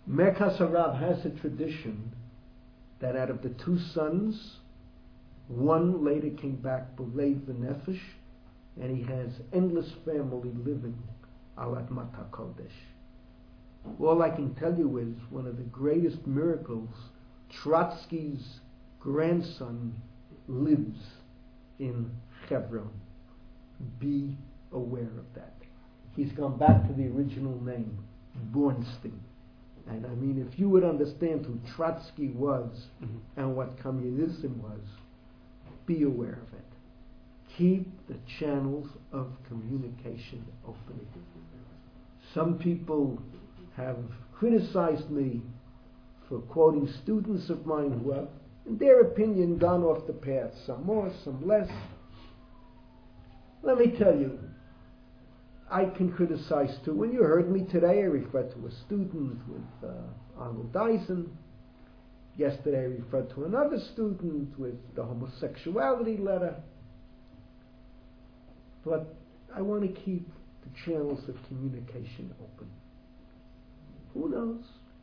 Merkas Harav has a tradition that out of the two sons, one later came back B'leiv V'nefesh, and he has endless family living al Admat HaKodesh. All I can tell you is one of the greatest miracles, Trotsky's grandson lives in Hebron. Be aware of that. He's gone back to the original name, Bornstein. And I mean, if you would understand who Trotsky was and what communism was, be aware of it. Keep the channels of communication open. Some people have criticized me for quoting students of mine who have, in their opinion, gone off the path, some more, some less. Let me tell you, I can criticize too. When you heard me today, I referred to a student with Arnold Dyson. Yesterday, I referred to another student with the homosexuality letter. But I want to keep the channels of communication open. Who knows?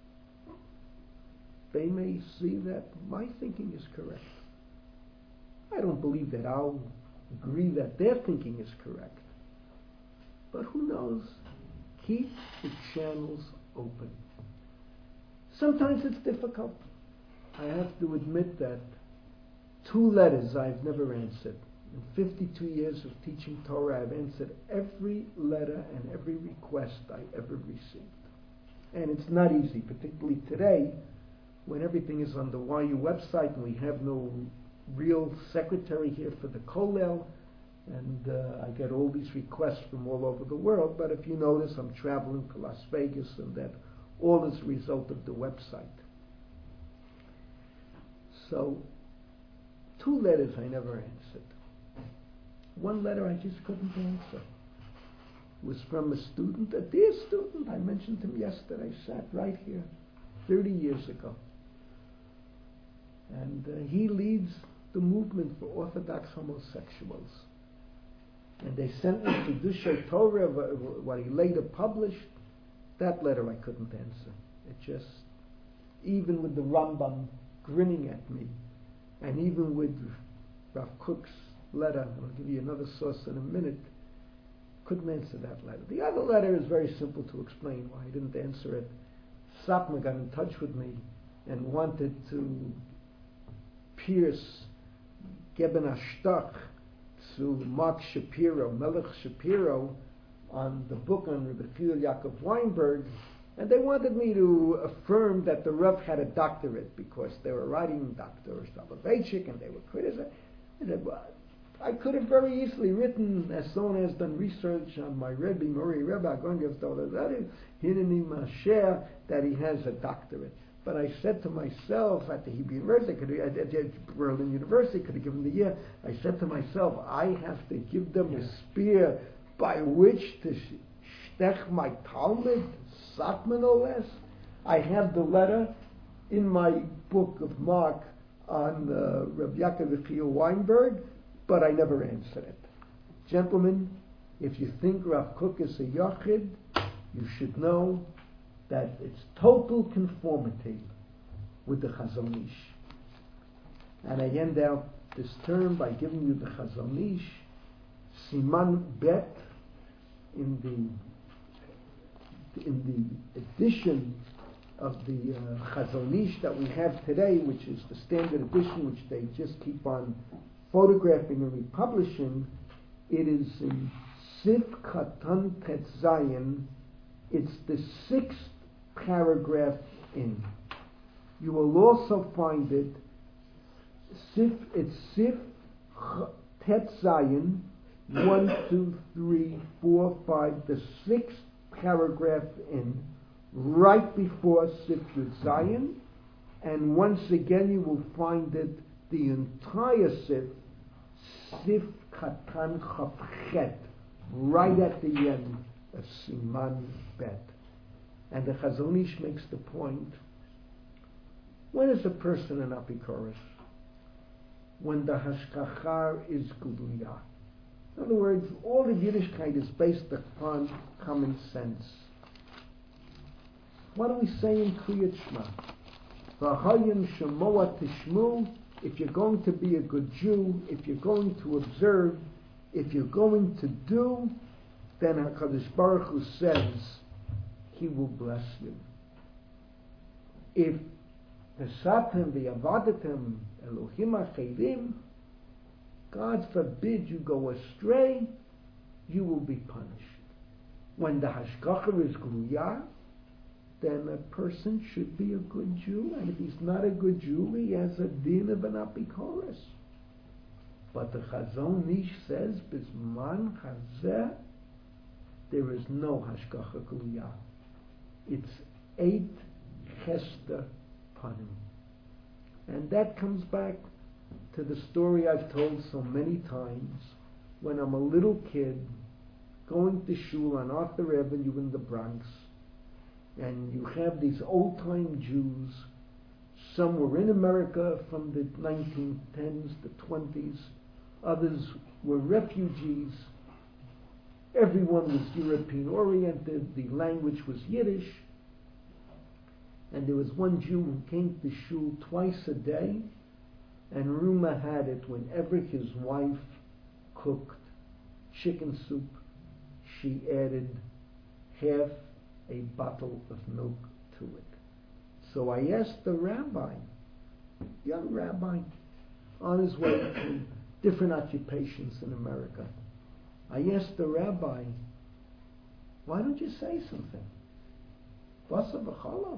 They may see that my thinking is correct. I don't believe that I'll agree that their thinking is correct. But who knows? Keep the channels open. Sometimes it's difficult. I have to admit that 2 letters I've never answered. In 52 years of teaching Torah, I've answered every letter and every request I ever received. And it's not easy, particularly today, when everything is on the YU website and we have no real secretary here for the Kollel, and I get all these requests from all over the world. But if you notice, I'm traveling to Las Vegas, and that all is a result of the website. So, 2 letters I never answered. 1 letter I just couldn't answer. It was from a student, a dear student. I mentioned him yesterday, sat right here 30 years ago. And he leads the movement for Orthodox homosexuals. And they sent me to Dushay Torah, what he later published. That letter I couldn't answer. It just, even with the Rambam grinning at me, and even with Rav Kook's letter, I'll give you another source in a minute, couldn't answer that letter. The other letter is very simple to explain why I didn't answer it. Sapna got in touch with me and wanted to pierce Geben Ashtach to Mark Shapiro, Melech Shapiro, on the book on Rabbi Chilul Yaakov Weinberg, and they wanted me to affirm that the Rav had a doctorate because they were writing Dr. Soloveitchik and they were criticizing. I said, well, I could have very easily written, as someone has done research on my Rebbe, Mori Rebbe, that he has a doctorate. But I said to myself at the Hebrew University, at Berlin University, could have given the year, I said to myself, I have to give them a spear by which to shtech my Talmud, Satman no less. I have the letter in my book of Mark on Rabbi Yaakov Yechiel Weinberg, but I never answered it. Gentlemen, if you think Rav Kook is a Yachid, you should know that it's total conformity with the Chazon Ish. And I end out this term by giving you the Chazon Ish, Siman Bet, in the edition of the Chazon Ish that we have today, which is the standard edition, which they just keep on photographing and republishing. It is in Sif Katan Tet Zayin. It's the 6th paragraph in. You will also find it, it's Sif Tet Zayin, 1, 2, 3, 4, 5, the 6th paragraph in, right before Sif Yud Zayin, and once again you will find it, the entire Sif Katan Chafchet, right at the end of Siman Bet. And the Chazon Ish makes the point, when is a person an Apikoros? When the Hashkachar is Guluya. In other words, all of Yiddishkeit is based upon common sense. What do we say in Kriyat Shema? V'hayim shemoa tishmu. If you're going to be a good Jew, if you're going to observe, if you're going to do, then HaKadosh Baruch Hu says He will bless you. If Pesatem v'yavadetem Elohim acherim, God forbid you go astray, you will be punished. When the hashgacha is gruya, then a person should be a good Jew, and if he's not a good Jew, he has a din of an apikoros. But the Chazon Ish says, Bisman Chazeh, there is no hashgacha gruya. It's 8 chester panim. And that comes back to the story I've told so many times. When I'm a little kid, going to shul on Arthur Avenue in the Bronx, and you have these old-time Jews. Some were in America from the 1910s, the 20s. Others were refugees. Everyone was European-oriented. The language was Yiddish. And there was one Jew who came to shul twice a day, and rumor had it, whenever his wife cooked chicken soup, she added half a bottle of milk to it. So I asked the rabbi, young rabbi, on his way to different occupations in America, I asked the rabbi, why don't you say something? Basar v'chalav.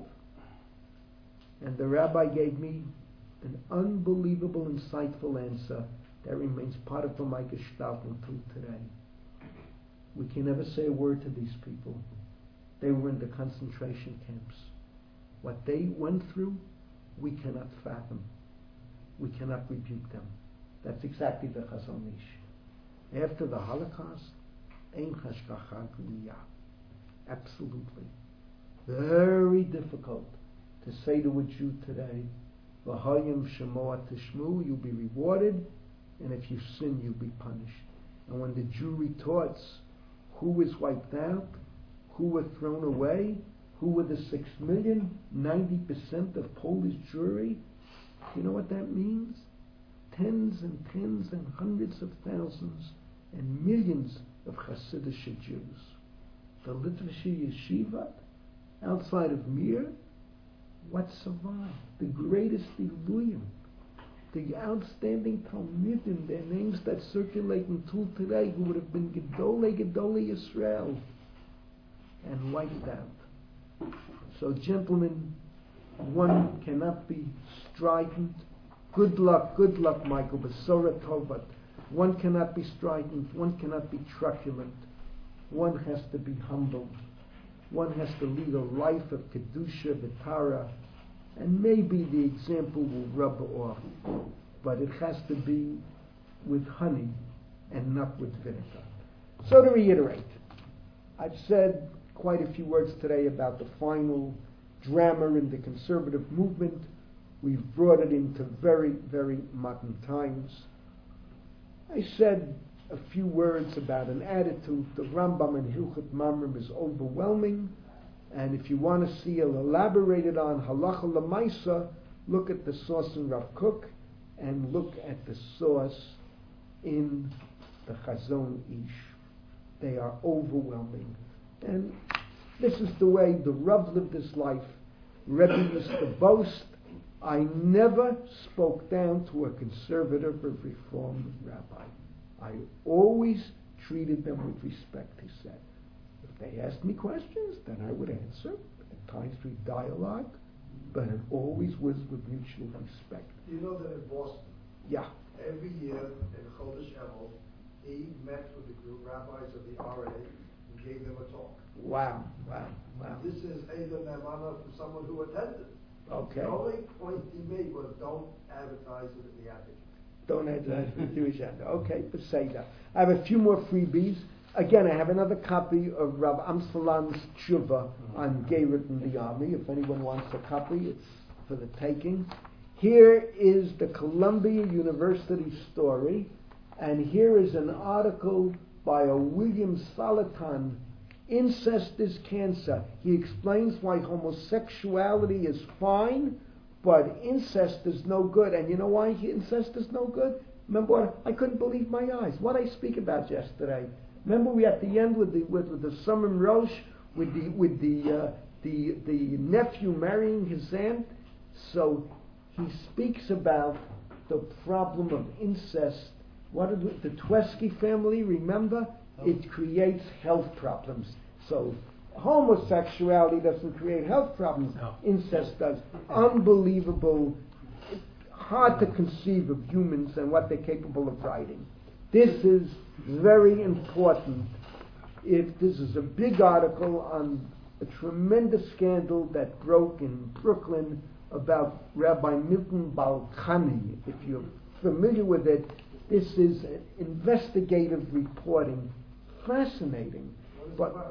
And the rabbi gave me an unbelievable, insightful answer that remains part of my gestalt until today. We can never say a word to these people. They were in the concentration camps. What they went through, we cannot fathom. We cannot rebuke them. That's exactly the Chazon Ish. After the Holocaust, ein hashgacha gruya. Absolutely. Very difficult to say to a Jew today, v'hayim shemoa tishmu, you'll be rewarded, and if you sin, you'll be punished. And when the Jew retorts, who was wiped out, who were thrown away, who were the 6 million, 90% of Polish Jewry, you know what that means? Tens and tens and hundreds of thousands and millions of Hasidic Jews. The Litvish Yeshiva, outside of Mir, what survived? The greatest Iluyim, the outstanding Talmidim, their names that circulate until today, who would have been Gedolei Yisrael, and wiped out. So, gentlemen, one cannot be strident. Good luck, Michael, Besora Tovat. One cannot be strident, one cannot be truculent. One has to be humble. One has to lead a life of Kedusha, Vitara, and maybe the example will rub off. But it has to be with honey and not with vinegar. So to reiterate, I've said quite a few words today about the final drama in the conservative movement. We've brought it into very, very modern times. I said a few words about an attitude. The Rambam in Hilchot Mamrim is overwhelming, and if you want to see it elaborated on Halacha L'Maisa, look at the source in Rav Kook and look at the source in the Chazon Ish. They are overwhelming. And this is the way the Rav lived his life. Rebbe used to boast, I never spoke down to a conservative or reformed rabbi. I always treated them with respect, he said. If they asked me questions, then I would answer, at times through dialogue, but it always was with mutual respect. You know that in Boston, Yeah. every year in Chodesh Elul, he met with the group rabbis of the RA and gave them a talk. Wow. This is Eidah Ne'emana for someone who attended. Okay. The only point he made was don't advertise it in the attic. Don't advertise the Jewish end. Okay, but say that. I have a few more freebies. Again, I have another copy of Rav Amsalam's tshuva on Geirat in the army. If anyone wants a copy, it's for the taking. Here is the Columbia University story, and here is an article by a William Salatin Incest is cancer. He explains why homosexuality is fine, but incest is no good. And you know why incest is no good? Remember what? I couldn't believe my eyes. What I speak about yesterday. Remember we at the end with the Summon Rosh, with the nephew marrying his aunt. So he speaks about the problem of incest. What did the Tversky family, remember? It creates health problems. So homosexuality doesn't create health problems. No. Incest does. Unbelievable. Hard to conceive of humans and what they're capable of writing. This is very important. This is a big article on a tremendous scandal that broke in Brooklyn about Rabbi Milton Balkani. If you're familiar with it, this is investigative reporting. Fascinating. But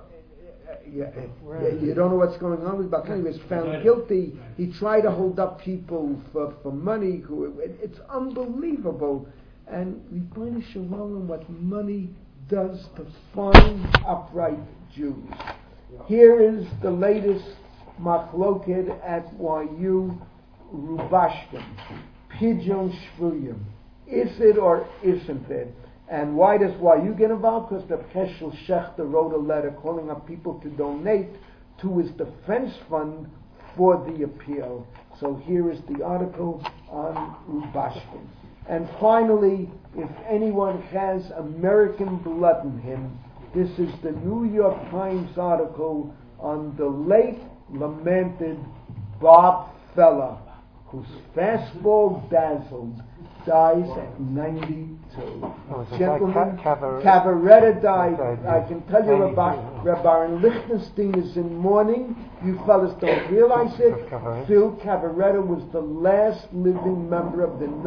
you don't know what's going on with Balkani. He was found guilty. He tried to hold up people for money. It's unbelievable. And Ribono Shel Olam, what money does to find upright Jews. Here is the latest machloket at YU, Rubashkin, Pidyon Shvuyim. Is it or isn't it? And why does YU get involved? Because the Heschel Shechter wrote a letter calling up people to donate to his defense fund for the appeal. So here is the article on Rubashkin. And finally, if anyone has American blood in him, this is the New York Times article on the late lamented Bob Feller, whose fastball dazzled, dies at 92. Gentlemen, Cavaretta died. I can tell you, Rabbi Lichtenstein is in mourning. You fellas don't realize it. Phil Cavaretta was the last living member of the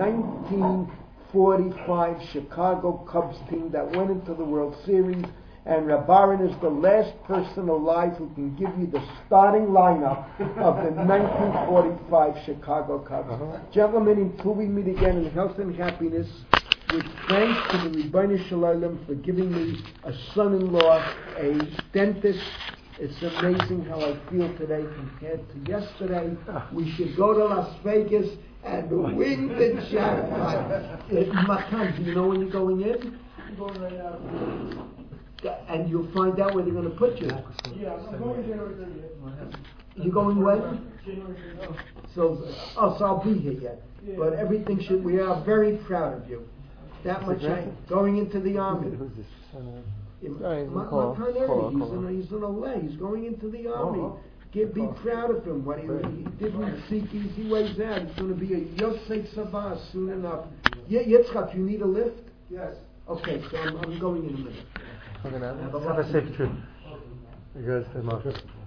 1945 Chicago Cubs team that went into the World Series. And Rabbaran is the last person alive who can give you the starting lineup of the 1945 Chicago Cubs. Gentlemen, until we meet again in health and happiness, with thanks to the Ribono Shel Olam for giving me a son-in-law, a dentist. It's amazing how I feel today compared to yesterday. We should go to Las Vegas and win the jackpot. Matan, do you know when you're going in? I'm going right out. And you'll find out where they're going to put you. Yeah, I'm going January 30th. You're going when? January 30th. So I'll be here yet. Yeah. But everything we are very proud of you. That much going into the army. He's in LA. He's going into the army. Be proud of him. What he did with Sikis, he weighs out. He's going to be a Yosef Savah soon enough. Yitzchak, you need a lift? Yes. Okay, so I'm going in a minute. Have a safe trip. You guys,